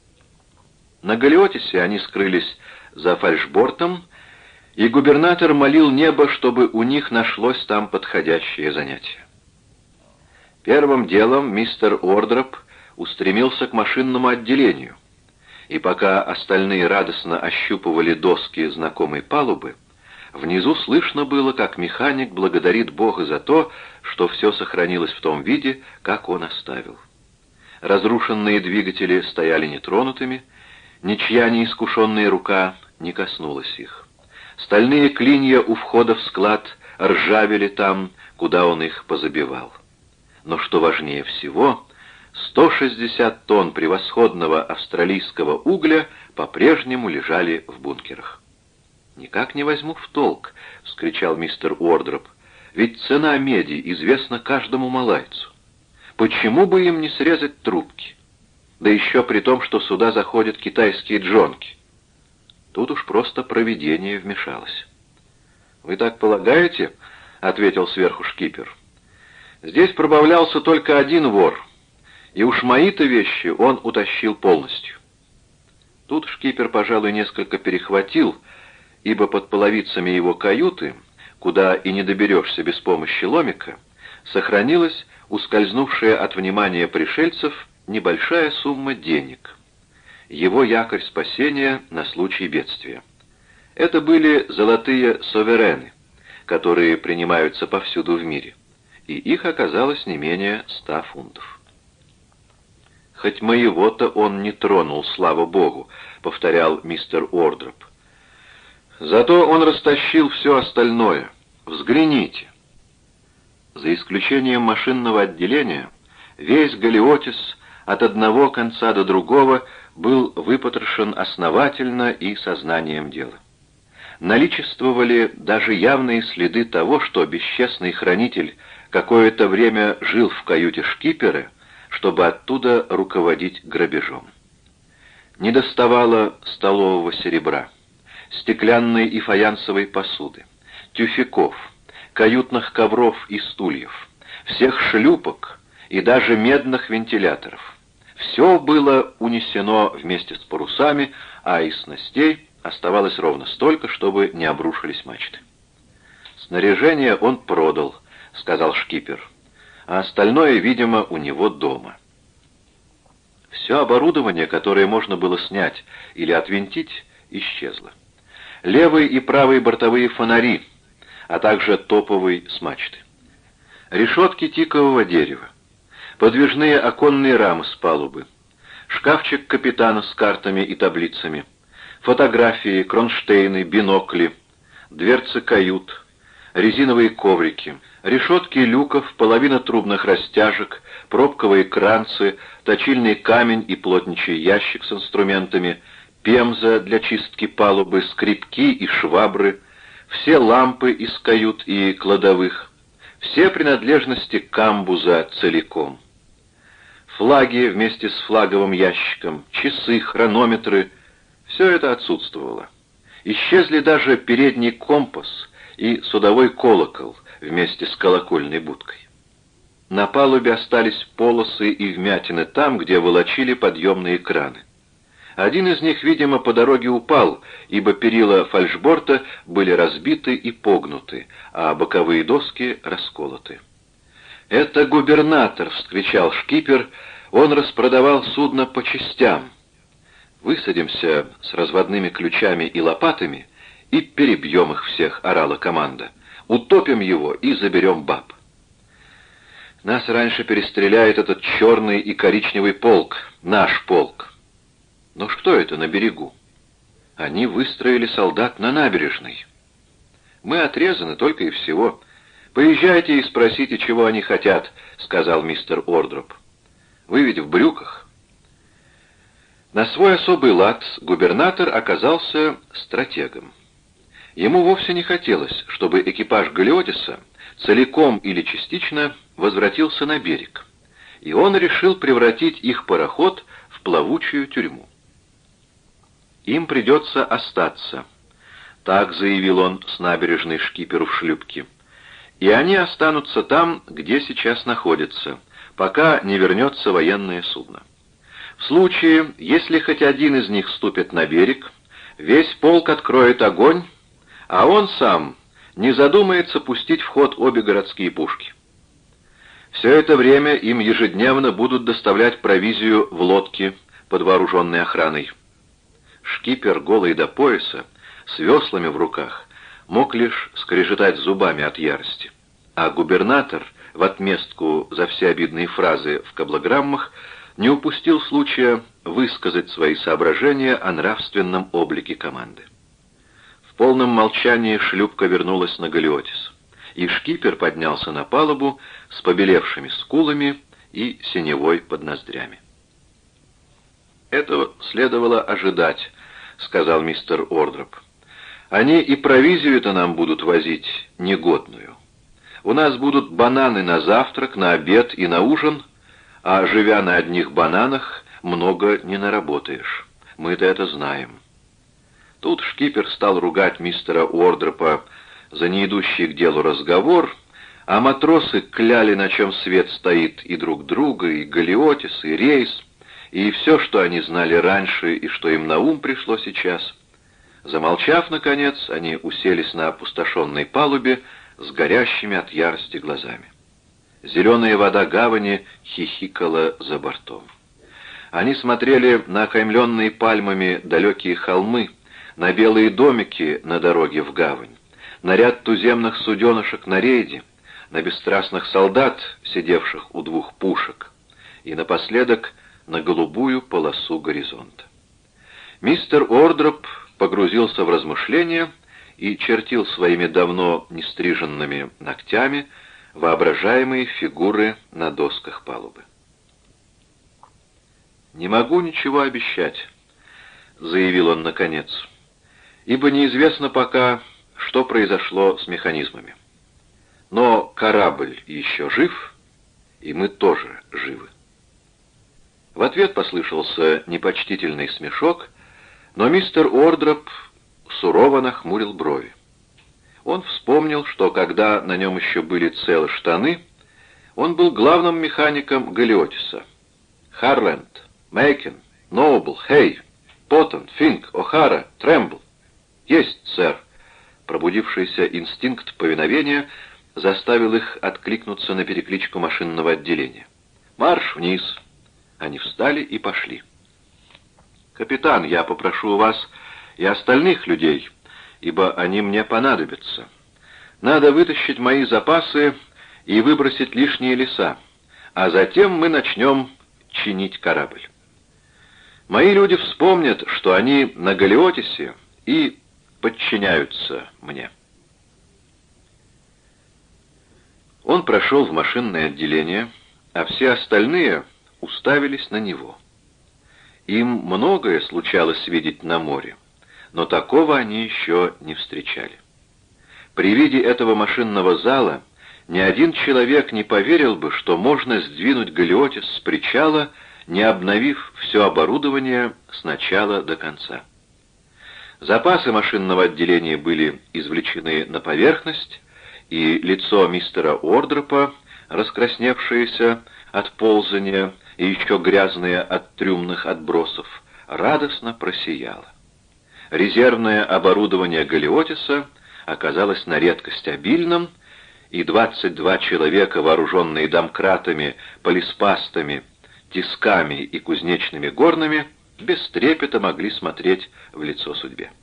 На Галиотисе они скрылись за фальшбортом, и губернатор молил небо, чтобы у них нашлось там подходящее занятие. Первым делом мистер Уордроп устремился к машинному отделению, и пока остальные радостно ощупывали доски знакомой палубы, внизу слышно было, как механик благодарит Бога за то, что все сохранилось в том виде, как он оставил. Разрушенные двигатели стояли нетронутыми, ничья неискушенная рука не коснулась их. Стальные клинья у входа в склад ржавели там, куда он их позабивал. Но что важнее всего, сто шестьдесят тонн превосходного австралийского угля по-прежнему лежали в бункерах. «Никак не возьму в толк», — вскричал мистер Уордроп, — «ведь цена меди известна каждому малайцу. Почему бы им не срезать трубки? Да еще при том, что сюда заходят китайские джонки». Тут уж просто провидение вмешалось. «Вы так полагаете?» — ответил сверху шкипер. «Здесь пробавлялся только один вор, и уж мои-то вещи он утащил полностью». Тут шкипер, пожалуй, несколько перехватил, ибо под половицами его каюты, куда и не доберешься без помощи ломика, сохранилась ускользнувшая от внимания пришельцев небольшая сумма денег. Его якорь спасения на случай бедствия. Это были золотые суверены, которые принимаются повсюду в мире. и их оказалось не менее ста фунтов. «Хоть моего-то он не тронул, слава богу», — повторял мистер Уордроп. «Зато он растащил все остальное. Взгляните». За исключением машинного отделения, весь Галиотис от одного конца до другого был выпотрошен основательно и сознанием дела. Наличествовали даже явные следы того, что бесчестный хранитель какое-то время жил в каюте шкипера, чтобы оттуда руководить грабежом. Недоставало столового серебра, стеклянной и фаянсовой посуды, тюфяков, каютных ковров и стульев, всех шлюпок и даже медных вентиляторов. Все было унесено вместе с парусами, а из снастей оставалось ровно столько, чтобы не обрушились мачты. «Снаряжение он продал», — сказал шкипер, «а остальное, видимо, у него дома». Все оборудование, которое можно было снять или отвинтить, исчезло. Левый и правый бортовые фонари, а также топовый с мачты. Решетки тикового дерева, подвижные оконные рамы с палубы, шкафчик капитана с картами и таблицами, фотографии, кронштейны, бинокли, дверцы кают, резиновые коврики, решетки люков, половина трубных растяжек, пробковые кранцы, точильный камень и плотничий ящик с инструментами, пемза для чистки палубы, скребки и швабры, все лампы из кают и кладовых, все принадлежности камбуза целиком. Флаги вместе с флаговым ящиком, часы, хронометры — все это отсутствовало. Исчезли даже передний компас и судовой колокол вместе с колокольной будкой. На палубе остались полосы и вмятины там, где волочили подъемные краны. Один из них, видимо, по дороге упал, ибо перила фальшборта были разбиты и погнуты, а боковые доски расколоты. «Это губернатор!» — вскричал шкипер. «Он распродавал судно по частям. Высадимся с разводными ключами и лопатами и перебьем их всех», — орала команда. «Утопим его и заберем баб». «Нас раньше перестреляет этот черный и коричневый полк, наш полк». «Но что это на берегу?» «Они выстроили солдат на набережной». «Мы отрезаны только и всего. Поезжайте и спросите, чего они хотят», — сказал мистер Уордроп. «Вы ведь в брюках». На свой особый лад губернатор оказался стратегом. Ему вовсе не хотелось, чтобы экипаж Галиотиса целиком или частично возвратился на берег, и он решил превратить их пароход в плавучую тюрьму. «Им придется остаться», — так заявил он с набережной шкиперу в шлюпке, «и они останутся там, где сейчас находятся, пока не вернется военное судно. В случае, если хоть один из них ступит на берег, весь полк откроет огонь, а он сам не задумается пустить в ход обе городские пушки. Все это время им ежедневно будут доставлять провизию в лодке под вооруженной охраной». Шкипер, голый до пояса, с веслами в руках, мог лишь скрежетать зубами от ярости, а губернатор, в отместку за все обидные фразы в каблограммах, не упустил случая высказать свои соображения о нравственном облике команды. В полном молчании шлюпка вернулась на Галиотис, и шкипер поднялся на палубу с побелевшими скулами и синевой под ноздрями. «Этого следовало ожидать», — сказал мистер Уордроп. «Они и провизию-то нам будут возить негодную. У нас будут бананы на завтрак, на обед и на ужин, а, живя на одних бананах, много не наработаешь. Мы-то это знаем». Тут шкипер стал ругать мистера Уордропа за неидущий к делу разговор, а матросы кляли, на чем свет стоит, и друг друга, и Галиотис, и рейс, и все, что они знали раньше и что им на ум пришло сейчас. Замолчав, наконец, они уселись на опустошенной палубе с горящими от ярости глазами. Зеленая вода гавани хихикала за бортом. Они смотрели на окаймленные пальмами далекие холмы, на белые домики на дороге в гавань, на ряд туземных суденышек на рейде, на бесстрастных солдат, сидевших у двух пушек, и напоследок на голубую полосу горизонта. Мистер Уордроп погрузился в размышления и чертил своими давно нестриженными ногтями воображаемые фигуры на досках палубы. «Не могу ничего обещать», — заявил он наконец, — «ибо неизвестно пока, что произошло с механизмами. Но корабль еще жив, и мы тоже живы». В ответ послышался непочтительный смешок, но мистер Уордроп сурово нахмурил брови. Он вспомнил, что когда на нем еще были целы штаны, он был главным механиком Галиотиса. Харленд, Мейкен, Ноубл, Хей, Поттон, Финк, О'Хара, Трэмбл. «Есть, сэр!» Пробудившийся инстинкт повиновения заставил их откликнуться на перекличку машинного отделения. «Марш вниз!» Они встали и пошли. «Капитан, я попрошу у вас и остальных людей, ибо они мне понадобятся. Надо вытащить мои запасы и выбросить лишние леса, а затем мы начнем чинить корабль. Мои люди вспомнят, что они на Галиотисе и подчиняются мне». Он прошел в машинное отделение, а все остальные уставились на него. Им многое случалось видеть на море, но такого они еще не встречали. При виде этого машинного зала ни один человек не поверил бы, что можно сдвинуть Галиотис с причала, не обновив все оборудование с начала до конца. Запасы машинного отделения были извлечены на поверхность, и лицо мистера Уордропа, раскрасневшееся от ползания и еще грязное от трюмных отбросов, радостно просияло. Резервное оборудование Галиотиса оказалось на редкость обильным, и двадцать два человека, вооруженные домкратами, полиспастами, тисками и кузнечными горнами, без трепета могли смотреть в лицо судьбе.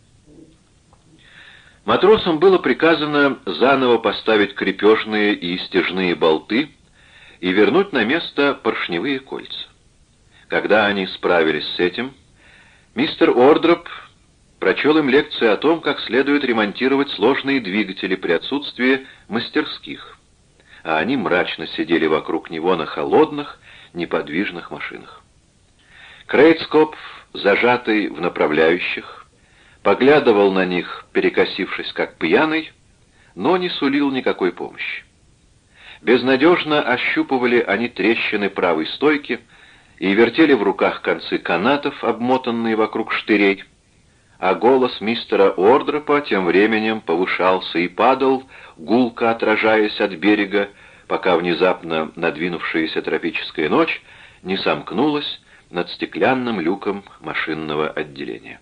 Матросам было приказано заново поставить крепежные и стяжные болты и вернуть на место поршневые кольца. Когда они справились с этим, мистер Уордроп прочел им лекцию о том, как следует ремонтировать сложные двигатели при отсутствии мастерских, а они мрачно сидели вокруг него на холодных, неподвижных машинах. Крейцкопф, зажатый в направляющих, поглядывал на них, перекосившись как пьяный, но не сулил никакой помощи. Безнадежно ощупывали они трещины правой стойки и вертели в руках концы канатов, обмотанные вокруг штырей, а голос мистера Уордропа тем временем повышался и падал, гулко отражаясь от берега, пока внезапно надвинувшаяся тропическая ночь не сомкнулась над стеклянным люком машинного отделения.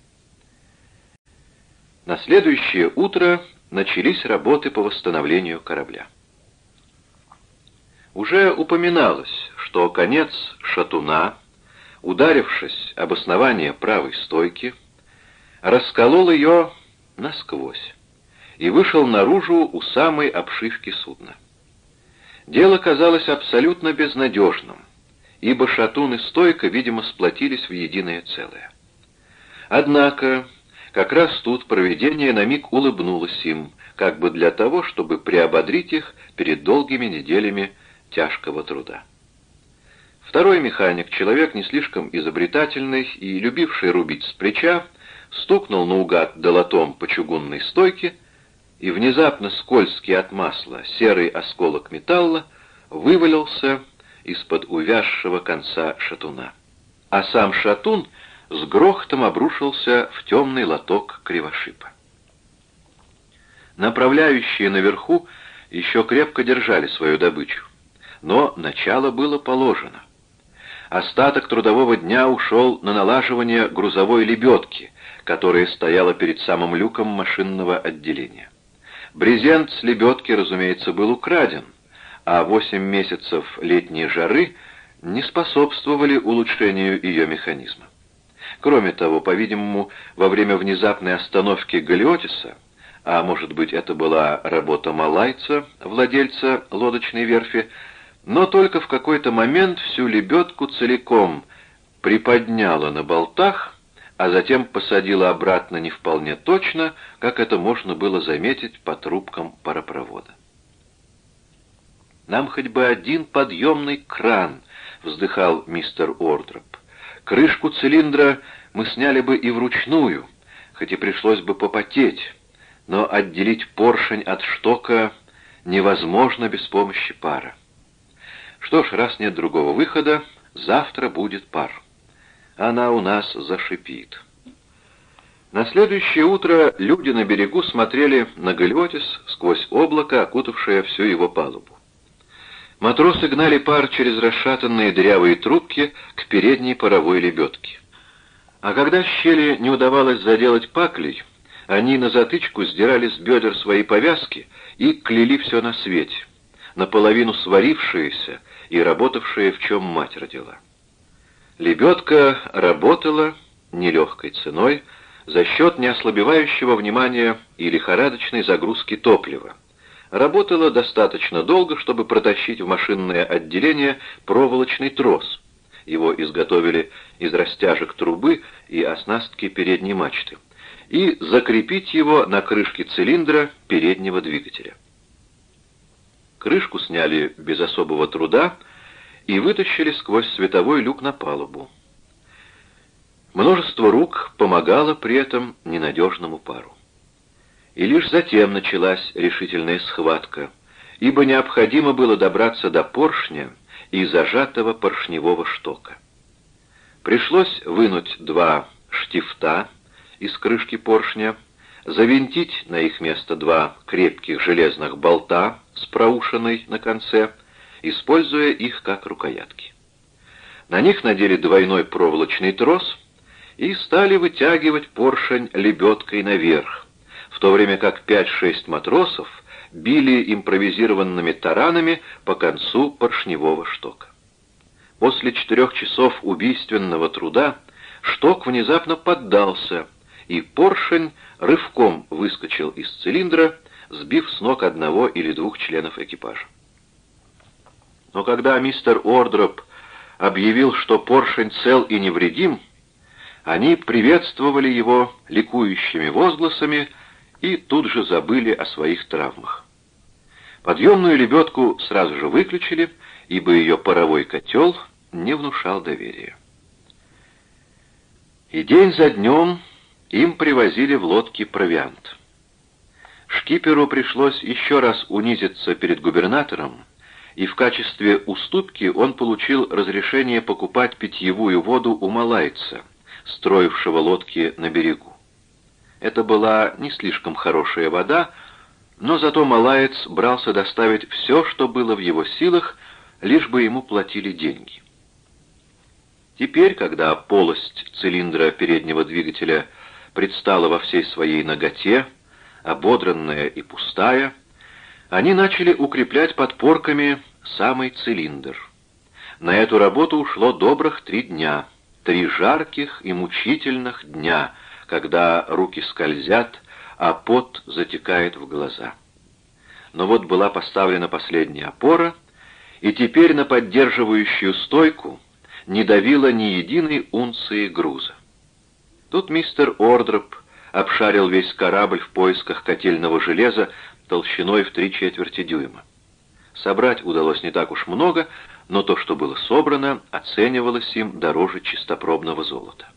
На следующее утро начались работы по восстановлению корабля. Уже упоминалось, что конец шатуна, ударившись об основание правой стойки, расколол ее насквозь и вышел наружу у самой обшивки судна. Дело казалось абсолютно безнадежным, ибо шатун и стойка, видимо, сплотились в единое целое. Однако как раз тут провидение на миг улыбнулось им, как бы для того, чтобы приободрить их перед долгими неделями тяжкого труда. Второй механик, человек не слишком изобретательный и любивший рубить с плеча, стукнул наугад долотом по чугунной стойке, и внезапно скользкий от масла серый осколок металла вывалился из-под увязшего конца шатуна. А сам шатун с грохотом обрушился в темный лоток кривошипа. Направляющие наверху еще крепко держали свою добычу, но начало было положено. Остаток трудового дня ушел на налаживание грузовой лебедки, которая стояла перед самым люком машинного отделения. Брезент с лебедки, разумеется, был украден, а восемь месяцев летней жары не способствовали улучшению ее механизма. Кроме того, по-видимому, во время внезапной остановки Галиотиса а может быть это была работа малайца, владельца лодочной верфи, но только в какой-то момент всю лебедку целиком приподняла на болтах, а затем посадила обратно не вполне точно, как это можно было заметить по трубкам паропровода. «Нам хоть бы один подъемный кран», — вздыхал мистер Уордроп. «Крышку цилиндра мы сняли бы и вручную, хоть и пришлось бы попотеть, но отделить поршень от штока невозможно без помощи пара. Что ж, раз нет другого выхода, завтра будет пар. Она у нас зашипит». На следующее утро люди на берегу смотрели на галиотис сквозь облако, окутавшее всю его палубу. Матросы гнали пар через расшатанные дырявые трубки к передней паровой лебедке. А когда щели не удавалось заделать паклей, они на затычку сдирали с бедер свои повязки и кляли все на свете, наполовину сварившиеся и работавшие, в чем мать родила. Лебедка работала нелегкой ценой за счет неослабевающего внимания и лихорадочной загрузки топлива. Работала достаточно долго, чтобы протащить в машинное отделение проволочный трос. Его изготовили из растяжек трубы и оснастки передней мачты, и закрепить его на крышке цилиндра переднего двигателя. Крышку сняли без особого труда и вытащили сквозь световой люк на палубу. Множество рук помогало при этом ненадежному пару. И лишь затем началась решительная схватка, ибо необходимо было добраться до поршня и зажатого поршневого штока. Пришлось вынуть два штифта из крышки поршня, завинтить на их место два крепких железных болта с проушиной на конце, используя их как рукоятки. На них надели двойной проволочный трос и стали вытягивать поршень лебедкой наверх, в то время как пять-шесть матросов били импровизированными таранами по концу поршневого штока. После четырех часов убийственного труда шток внезапно поддался, и поршень рывком выскочил из цилиндра, сбив с ног одного или двух членов экипажа. Но когда мистер Уордроп объявил, что поршень цел и невредим, они приветствовали его ликующими возгласами и тут же забыли о своих травмах. Подъемную лебедку сразу же выключили, ибо ее паровой котел не внушал доверия. И день за днем им привозили в лодке провиант. Шкиперу пришлось еще раз унизиться перед губернатором, и в качестве уступки он получил разрешение покупать питьевую воду у малайца, строившего лодки на берегу. Это была не слишком хорошая вода, но зато малаец брался доставить все, что было в его силах, лишь бы ему платили деньги. Теперь, когда полость цилиндра переднего двигателя предстала во всей своей наготе, ободранная и пустая, они начали укреплять подпорками самый цилиндр. На эту работу ушло добрых три дня, три жарких и мучительных дня, когда руки скользят, а пот затекает в глаза. Но вот была поставлена последняя опора, и теперь на поддерживающую стойку не давило ни единой унции груза. Тут мистер Уордроп обшарил весь корабль в поисках котельного железа толщиной в три четверти дюйма. Собрать удалось не так уж много, но то, что было собрано, оценивалось им дороже чистопробного золота.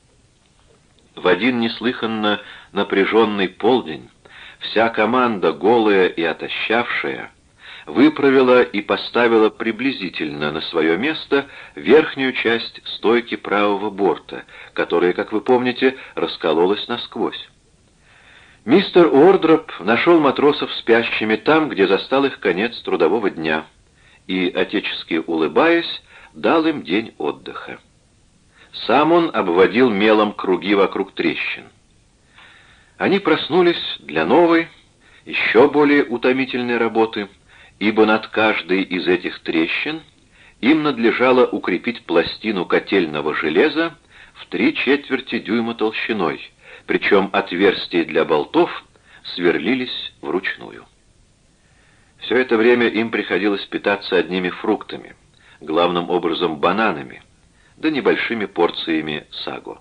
В один неслыханно напряженный полдень вся команда, голая и отощавшая, выправила и поставила приблизительно на свое место верхнюю часть стойки правого борта, которая, как вы помните, раскололась насквозь. Мистер Уордроп нашел матросов спящими там, где застал их конец трудового дня, и, отечески улыбаясь, дал им день отдыха. Сам он обводил мелом круги вокруг трещин. Они проснулись для новой, еще более утомительной работы, ибо над каждой из этих трещин им надлежало укрепить пластину котельного железа в три четверти дюйма толщиной, причем отверстие для болтов сверлились вручную. Все это время им приходилось питаться одними фруктами, главным образом бананами, да небольшими порциями саго.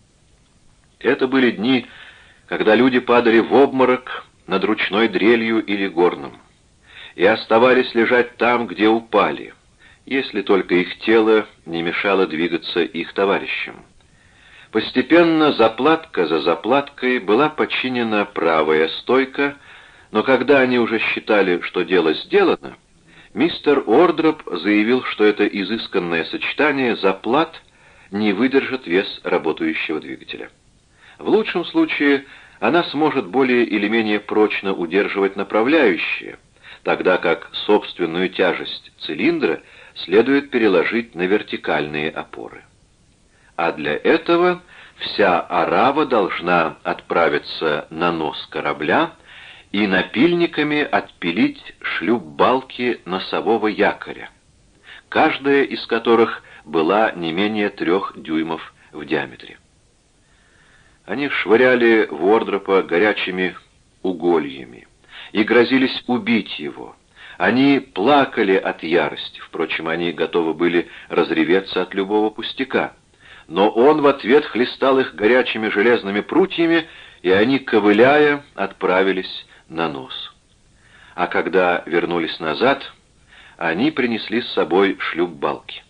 Это были дни, когда люди падали в обморок над ручной дрелью или горном, и оставались лежать там, где упали, если только их тело не мешало двигаться их товарищам. Постепенно, заплатка за заплаткой, была подчинена правая стойка, но когда они уже считали, что дело сделано, мистер Уордроп заявил, что это изысканное сочетание заплат не выдержит вес работающего двигателя. В лучшем случае она сможет более или менее прочно удерживать направляющие, тогда как собственную тяжесть цилиндра следует переложить на вертикальные опоры. А для этого вся орава должна отправиться на нос корабля и напильниками отпилить шлюпбалки носового якоря, каждая из которых была не менее трех дюймов в диаметре. Они швыряли в Уордропа горячими угольями и грозились убить его. Они плакали от ярости, впрочем, они готовы были разреветься от любого пустяка. Но он в ответ хлестал их горячими железными прутьями, и они, ковыляя, отправились на нос. А когда вернулись назад, они принесли с собой шлюпбалки.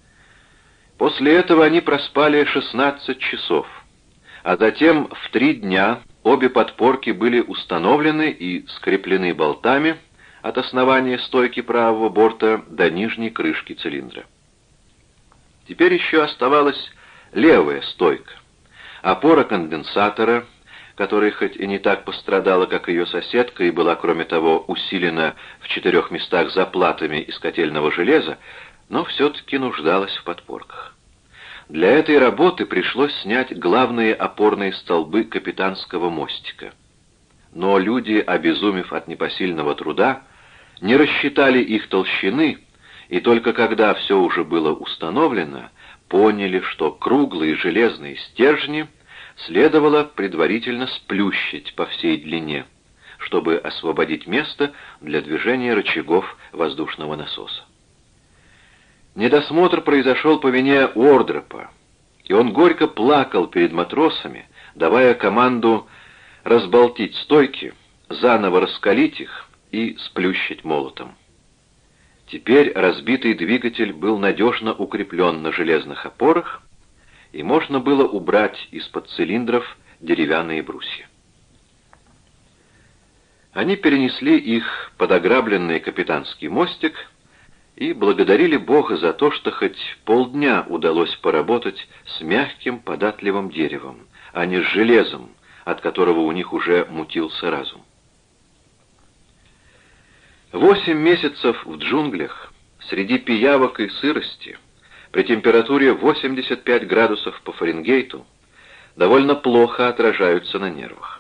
После этого они проспали шестнадцать часов, а затем в три дня обе подпорки были установлены и скреплены болтами от основания стойки правого борта до нижней крышки цилиндра. Теперь еще оставалась левая стойка. Опора конденсатора, которая хоть и не так пострадала, как ее соседка, и была, кроме того, усилена в четырех местах заплатами из котельного железа, но все-таки нуждалась в подпорках. Для этой работы пришлось снять главные опорные столбы капитанского мостика. Но люди, обезумев от непосильного труда, не рассчитали их толщины, и только когда все уже было установлено, поняли, что круглые железные стержни следовало предварительно сплющить по всей длине, чтобы освободить место для движения рычагов воздушного насоса. Недосмотр произошел по вине Уордропа, и он горько плакал перед матросами, давая команду разболтить стойки, заново раскалить их и сплющить молотом. Теперь разбитый двигатель был надежно укреплен на железных опорах, и можно было убрать из-под цилиндров деревянные брусья. Они перенесли их под ограбленный капитанский мостик и благодарили Бога за то, что хоть полдня удалось поработать с мягким податливым деревом, а не с железом, от которого у них уже мутился разум. Восемь месяцев в джунглях, среди пиявок и сырости, при температуре восемьдесят пять градусов по Фаренгейту, довольно плохо отражаются на нервах.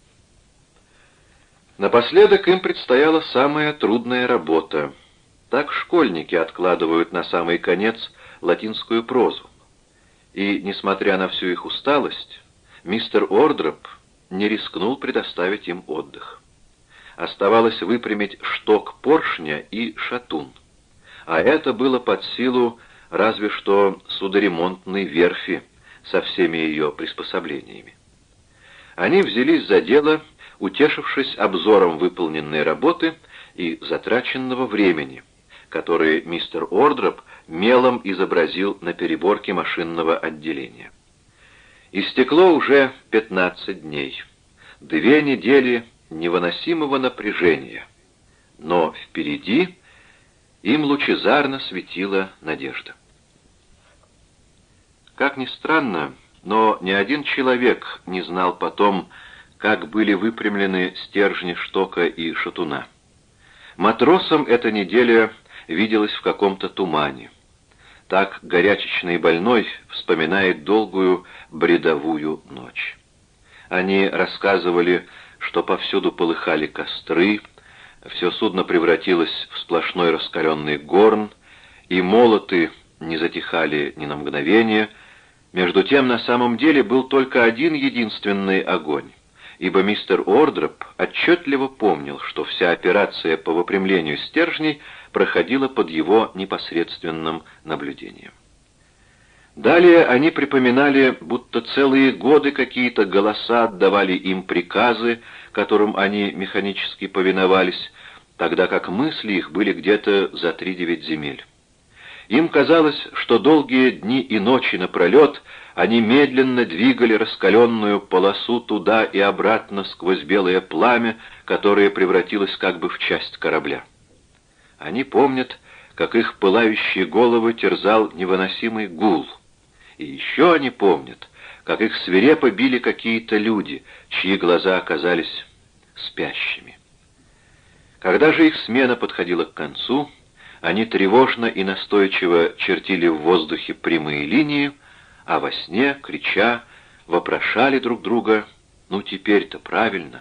Напоследок им предстояла самая трудная работа. Так школьники откладывают на самый конец латинскую прозу. И, несмотря на всю их усталость, мистер Уордроп не рискнул предоставить им отдых. Оставалось выпрямить шток поршня и шатун, а это было под силу разве что судоремонтной верфи со всеми ее приспособлениями. Они взялись за дело, утешившись обзором выполненной работы и затраченного времени, который мистер Уордроп мелом изобразил на переборке машинного отделения. Истекло уже пятнадцать дней, две недели невыносимого напряжения, но впереди им лучезарно светила надежда. Как ни странно, но ни один человек не знал потом, как были выпрямлены стержни штока и шатуна. Матросам эта неделя виделась в каком-то тумане. Так горячечный больной вспоминает долгую бредовую ночь. Они рассказывали, что повсюду полыхали костры, все судно превратилось в сплошной раскаленный горн, и молоты не затихали ни на мгновение. Между тем, на самом деле был только один единственный огонь, ибо мистер Уордроп отчетливо помнил, что вся операция по выпрямлению стержней проходила под его непосредственным наблюдением. Далее они припоминали, будто целые годы какие-то голоса отдавали им приказы, которым они механически повиновались, тогда как мысли их были где-то за три-девять земель. Им казалось, что долгие дни и ночи напролет они медленно двигали раскаленную полосу туда и обратно сквозь белое пламя, которое превратилось как бы в часть корабля. Они помнят, как их пылающие головы терзал невыносимый гул. И еще они помнят, как их свирепо били какие-то люди, чьи глаза оказались спящими. Когда же их смена подходила к концу, они тревожно и настойчиво чертили в воздухе прямые линии, а во сне, крича, вопрошали друг друга: «Ну теперь-то правильно».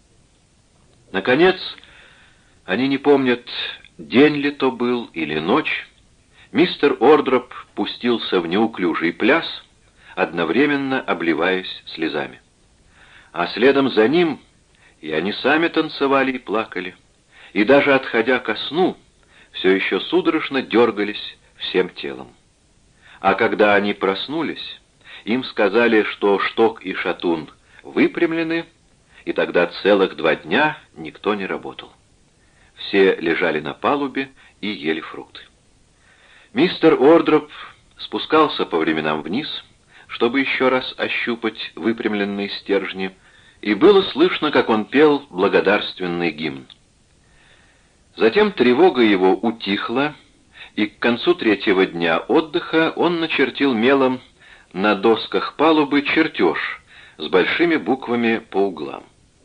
Наконец, они не помнят, день ли то был или ночь, мистер Уордроп пустился в неуклюжий пляс, одновременно обливаясь слезами. А следом за ним и они сами танцевали и плакали, и даже отходя ко сну, все еще судорожно дергались всем телом. А когда они проснулись, им сказали, что Шток и Шатун выпрямлены, и тогда целых два дня никто не работал. Все лежали на палубе и ели фрукты. Мистер Уордроп спускался по временам вниз, чтобы еще раз ощупать выпрямленные стержни, и было слышно, как он пел благодарственный гимн. Затем тревога его утихла, и к концу третьего дня отдыха он начертил мелом на досках палубы чертеж с большими буквами по углам.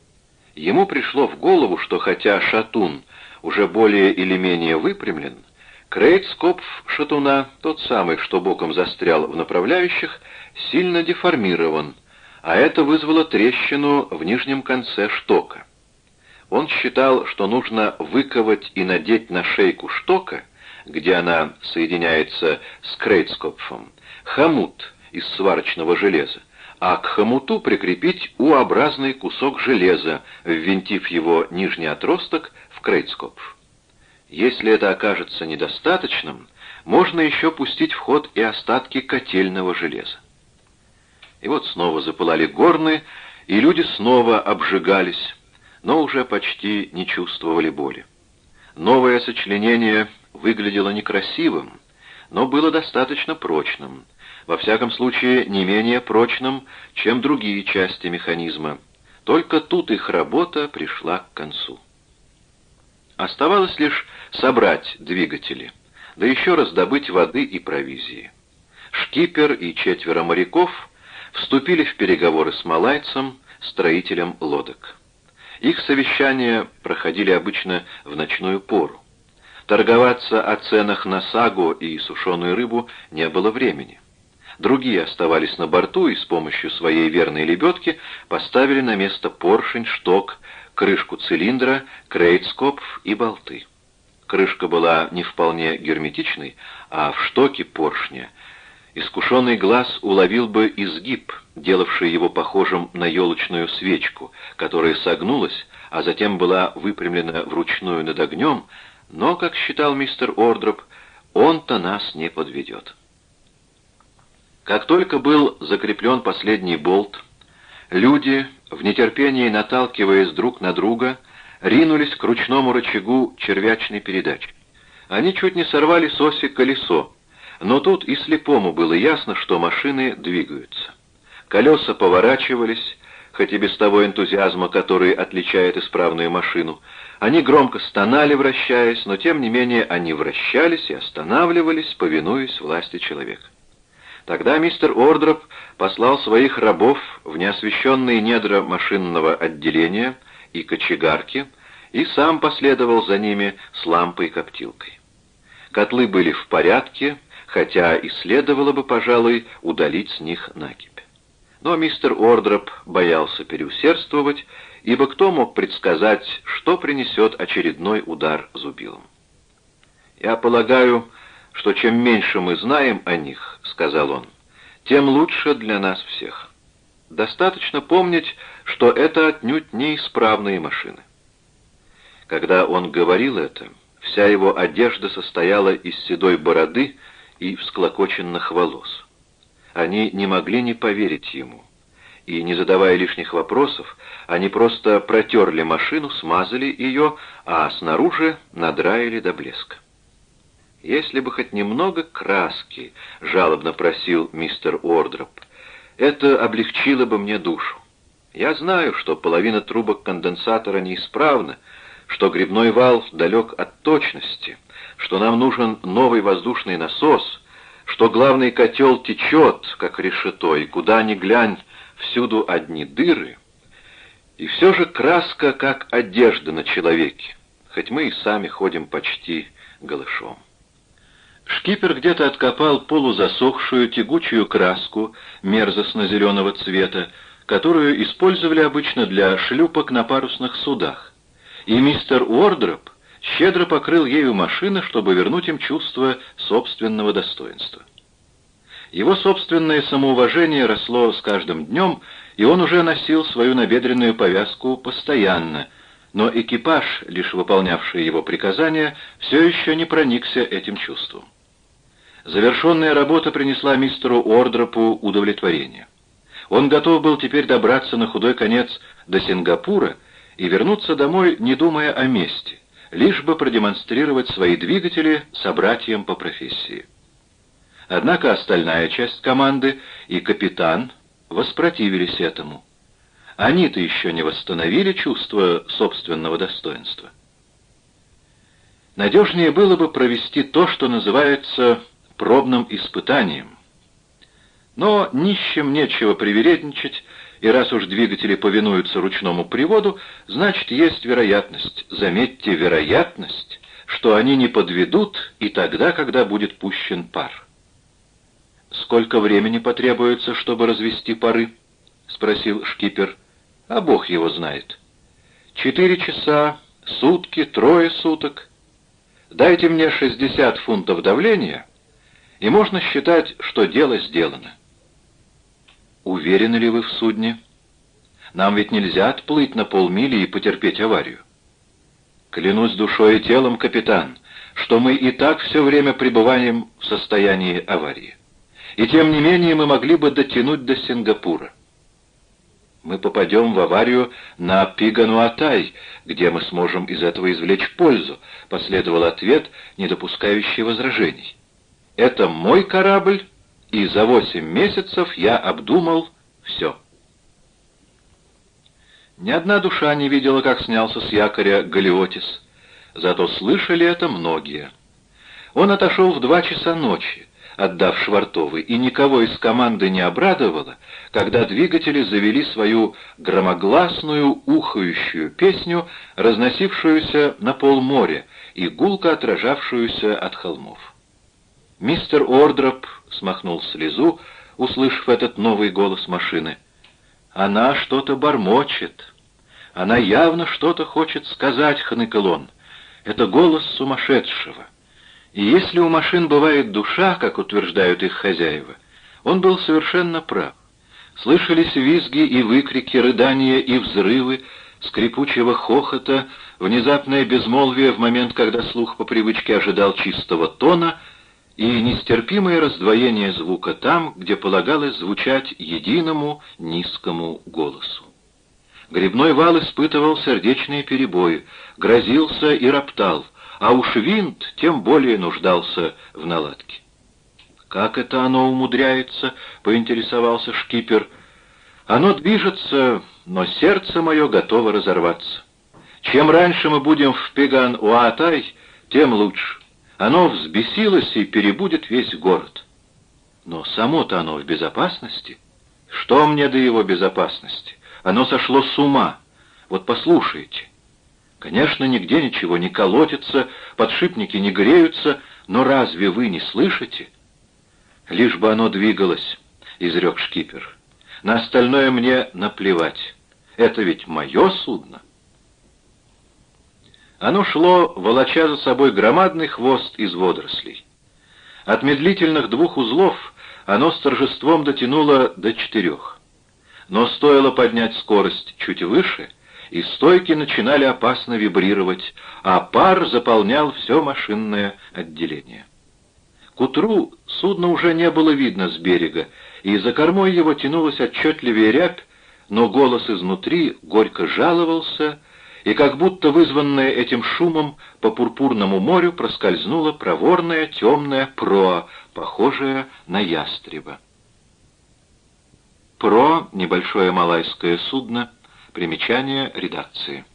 Ему пришло в голову, что хотя Шатун уже более или менее выпрямлен, Крейгскопф Шатуна, тот самый, что боком застрял в направляющих, сильно деформирован, а это вызвало трещину в нижнем конце штока. Он считал, что нужно выковать и надеть на шейку штока, где она соединяется с Крейгскопфом, хомут из сварочного железа, а к хомуту прикрепить У-образный кусок железа, ввинтив его нижний отросток в Крейгскопф. Если это окажется недостаточным, можно еще пустить в ход и остатки котельного железа. И вот снова запылали горны, и люди снова обжигались, но уже почти не чувствовали боли. Новое сочленение выглядело некрасивым, но было достаточно прочным, во всяком случае не менее прочным, чем другие части механизма. Только тут их работа пришла к концу. Оставалось лишь собрать двигатели, да еще раз добыть воды и провизии. Шкипер и четверо моряков вступили в переговоры с малайцем, строителем лодок. Их совещания проходили обычно в ночную пору. Торговаться о ценах на сагу и сушеную рыбу не было времени. Другие оставались на борту и с помощью своей верной лебедки поставили на место поршень, шток, крышку цилиндра, Крейгскопф и болты. Крышка была не вполне герметичной, а в штоке поршня искушенный глаз уловил бы изгиб, делавший его похожим на елочную свечку, которая согнулась, а затем была выпрямлена вручную над огнем, но, как считал мистер Уордроп, он-то нас не подведет. Как только был закреплен последний болт, люди, в нетерпении наталкиваясь друг на друга, ринулись к ручному рычагу червячной передачи. Они чуть не сорвали с оси колесо, но тут и слепому было ясно, что машины двигаются. Колеса поворачивались, хоть и без того энтузиазма, который отличает исправную машину. Они громко стонали, вращаясь, но тем не менее они вращались и останавливались, повинуясь власти человека. Тогда мистер Уордроп послал своих рабов в неосвещенные недра машинного отделения и кочегарки и сам последовал за ними с лампой-коптилкой. Котлы были в порядке, хотя и следовало бы, пожалуй, удалить с них накипь. Но мистер Уордроп боялся переусердствовать, ибо кто мог предсказать, что принесет очередной удар зубилом. «Я полагаю, что чем меньше мы знаем о них, — сказал он, — тем лучше для нас всех. Достаточно помнить, что это отнюдь не исправные машины. Когда он говорил это, вся его одежда состояла из седой бороды и всклокоченных волос. Они не могли не поверить ему, и, не задавая лишних вопросов, они просто протерли машину, смазали ее, а снаружи надраили до блеска. «Если бы хоть немного краски», — жалобно просил мистер Уордроп, — «это облегчило бы мне душу. Я знаю, что половина трубок конденсатора неисправна, что грибной вал далек от точности, что нам нужен новый воздушный насос, что главный котел течет, как решето, и куда ни глянь, всюду одни дыры. И все же краска, как одежда на человеке, хоть мы и сами ходим почти голышом». Шкипер где-то откопал полузасохшую тягучую краску мерзостно-зеленого цвета, которую использовали обычно для шлюпок на парусных судах, и мистер Уордроп щедро покрыл ею машины, чтобы вернуть им чувство собственного достоинства. Его собственное самоуважение росло с каждым днем, и он уже носил свою набедренную повязку постоянно, но экипаж, лишь выполнявший его приказания, все еще не проникся этим чувством. Завершенная работа принесла мистеру Уордропу удовлетворение. Он готов был теперь добраться на худой конец до Сингапура и вернуться домой, не думая о мести, лишь бы продемонстрировать свои двигатели собратьям по профессии. Однако остальная часть команды и капитан воспротивились этому. Они-то еще не восстановили чувство собственного достоинства. Надежнее было бы провести то, что называется пробным испытанием. Но нищим нечего привередничать, и раз уж двигатели повинуются ручному приводу, значит, есть вероятность, заметьте, вероятность, что они не подведут и тогда, когда будет пущен пар. «Сколько времени потребуется, чтобы развести пары?» — спросил шкипер. «А бог его знает. Четыре часа, сутки, трое суток. Дайте мне шестьдесят фунтов давления, и можно считать, что дело сделано». «Уверены ли вы в судне? Нам ведь нельзя отплыть на полмили и потерпеть аварию». «Клянусь душой и телом, капитан, что мы и так все время пребываем в состоянии аварии. И тем не менее мы могли бы дотянуть до Сингапура. Мы попадем в аварию на Пигануатай, где мы сможем из этого извлечь пользу», — последовал ответ, не допускающий возражений. «Это мой корабль, и за восемь месяцев я обдумал все». Ни одна душа не видела, как снялся с якоря Галиотис, зато слышали это многие. Он отошел в два часа ночи, отдав швартовый, и никого из команды не обрадовало, когда двигатели завели свою громогласную ухающую песню, разносившуюся на полморя и гулко отражавшуюся от холмов. Мистер Уордроп смахнул слезу, услышав этот новый голос машины. «Она что-то бормочет. Она явно что-то хочет сказать», — хныкал он. «Это голос сумасшедшего». И если у машин бывает душа, как утверждают их хозяева, он был совершенно прав. Слышались визги и выкрики, рыдания и взрывы, скрипучего хохота, внезапное безмолвие в момент, когда слух по привычке ожидал чистого тона, и нестерпимое раздвоение звука там, где полагалось звучать единому низкому голосу. Грибной вал испытывал сердечные перебои, грозился и роптал, а уж винт тем более нуждался в наладке. «Как это оно умудряется?» — поинтересовался шкипер. «Оно движется, но сердце мое готово разорваться. Чем раньше мы будем в Пиган-Уатай, тем лучше. Оно взбесилось и перебудет весь город». «Но само-то оно в безопасности?» «Что мне до его безопасности? Оно сошло с ума. Вот послушайте. Конечно, нигде ничего не колотится, подшипники не греются, но разве вы не слышите?» «Лишь бы оно двигалось», — изрек шкипер. «На остальное мне наплевать. Это ведь мое судно». Оно шло, волоча за собой громадный хвост из водорослей. От медлительных двух узлов оно с торжеством дотянуло до четырех. Но стоило поднять скорость чуть выше, и стойки начинали опасно вибрировать, а пар заполнял все машинное отделение. К утру судно уже не было видно с берега, и за кормой его тянулась отчетливее рябь, но голос изнутри горько жаловался, и как будто вызванное этим шумом по пурпурному морю проскользнула проворная темная проа, похожая на ястреба. Проа — небольшое малайское судно, примечание редакции.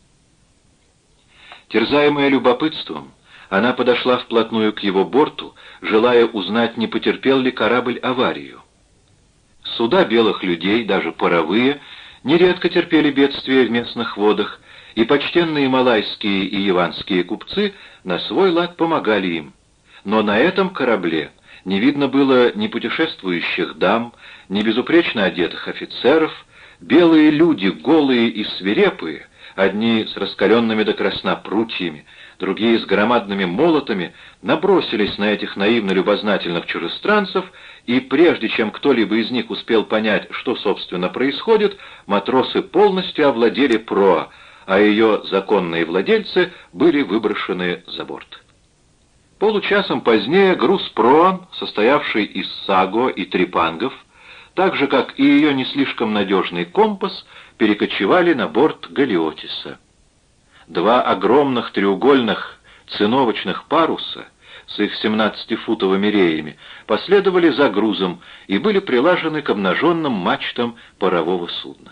Терзаемая любопытством, она подошла вплотную к его борту, желая узнать, не потерпел ли корабль аварию. Суда белых людей, даже паровые, нередко терпели бедствия в местных водах, и почтенные малайские и яванские купцы на свой лад помогали им. Но на этом корабле не видно было ни путешествующих дам, ни безупречно одетых офицеров. Белые люди, голые и свирепые, одни с раскаленными до красна прутьями, другие с громадными молотами, набросились на этих наивно-любознательных чужестранцев, и прежде чем кто-либо из них успел понять, что, собственно, происходит, матросы полностью овладели проа, а ее законные владельцы были выброшены за борт. Получасом позднее груз проа, состоявший из саго и трепангов, так же, как и ее не слишком надежный компас, перекочевали на борт галиотиса. Два огромных треугольных циновочных паруса с их семнадцатифутовыми реями последовали за грузом и были прилажены к обнаженным мачтам парового судна.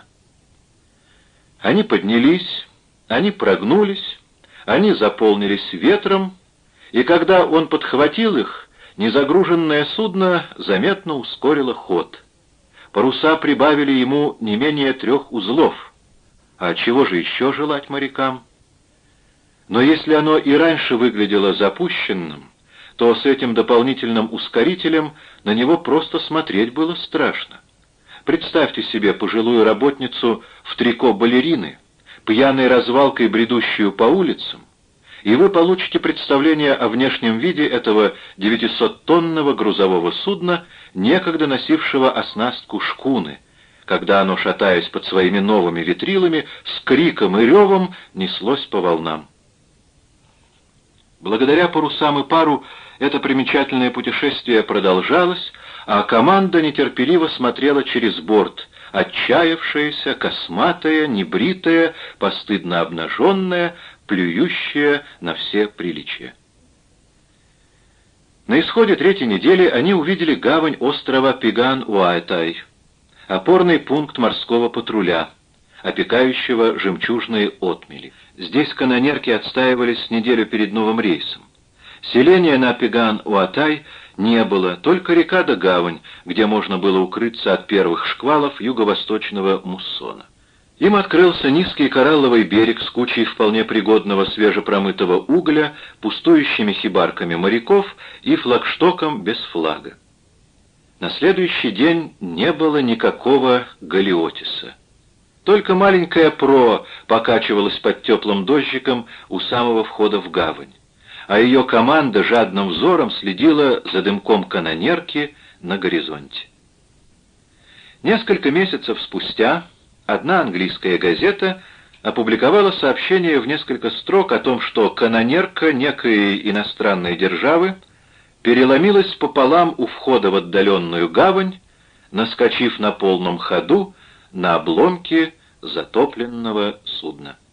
Они поднялись, они прогнулись, они заполнились ветром, и когда он подхватил их, незагруженное судно заметно ускорило ход. Паруса прибавили ему не менее трех узлов. А чего же еще желать морякам? Но если оно и раньше выглядело запущенным, то с этим дополнительным ускорителем на него просто смотреть было страшно. Представьте себе пожилую работницу в трико балерины, пьяной развалкой, бредущую по улицам, и вы получите представление о внешнем виде этого девятисоттонного грузового судна, некогда носившего оснастку шкуны, когда оно, шатаясь под своими новыми ветрилами, с криком и ревом неслось по волнам. Благодаря парусам и пару это примечательное путешествие продолжалось, а команда нетерпеливо смотрела через борт, отчаявшаяся, косматая, небритая, постыдно обнаженная, плюющая на все приличия. На исходе третьей недели они увидели гавань острова Пиган-Уайтай, опорный пункт морского патруля, опекающего жемчужные отмели. Здесь канонерки отстаивались неделю перед новым рейсом. Селения на Пиган-Уайтай не было, только река да гавань, где можно было укрыться от первых шквалов юго-восточного муссона. Им открылся низкий коралловый берег с кучей вполне пригодного свежепромытого угля, пустующими хибарками моряков и флагштоком без флага. На следующий день не было никакого галиотиса. Только маленькая проа покачивалась под теплым дождиком у самого входа в гавань, а ее команда жадным взором следила за дымком канонерки на горизонте. Несколько месяцев спустя одна английская газета опубликовала сообщение в несколько строк о том, что канонерка некой иностранной державы переломилась пополам у входа в отдаленную гавань, наскочив на полном ходу на обломки затопленного судна.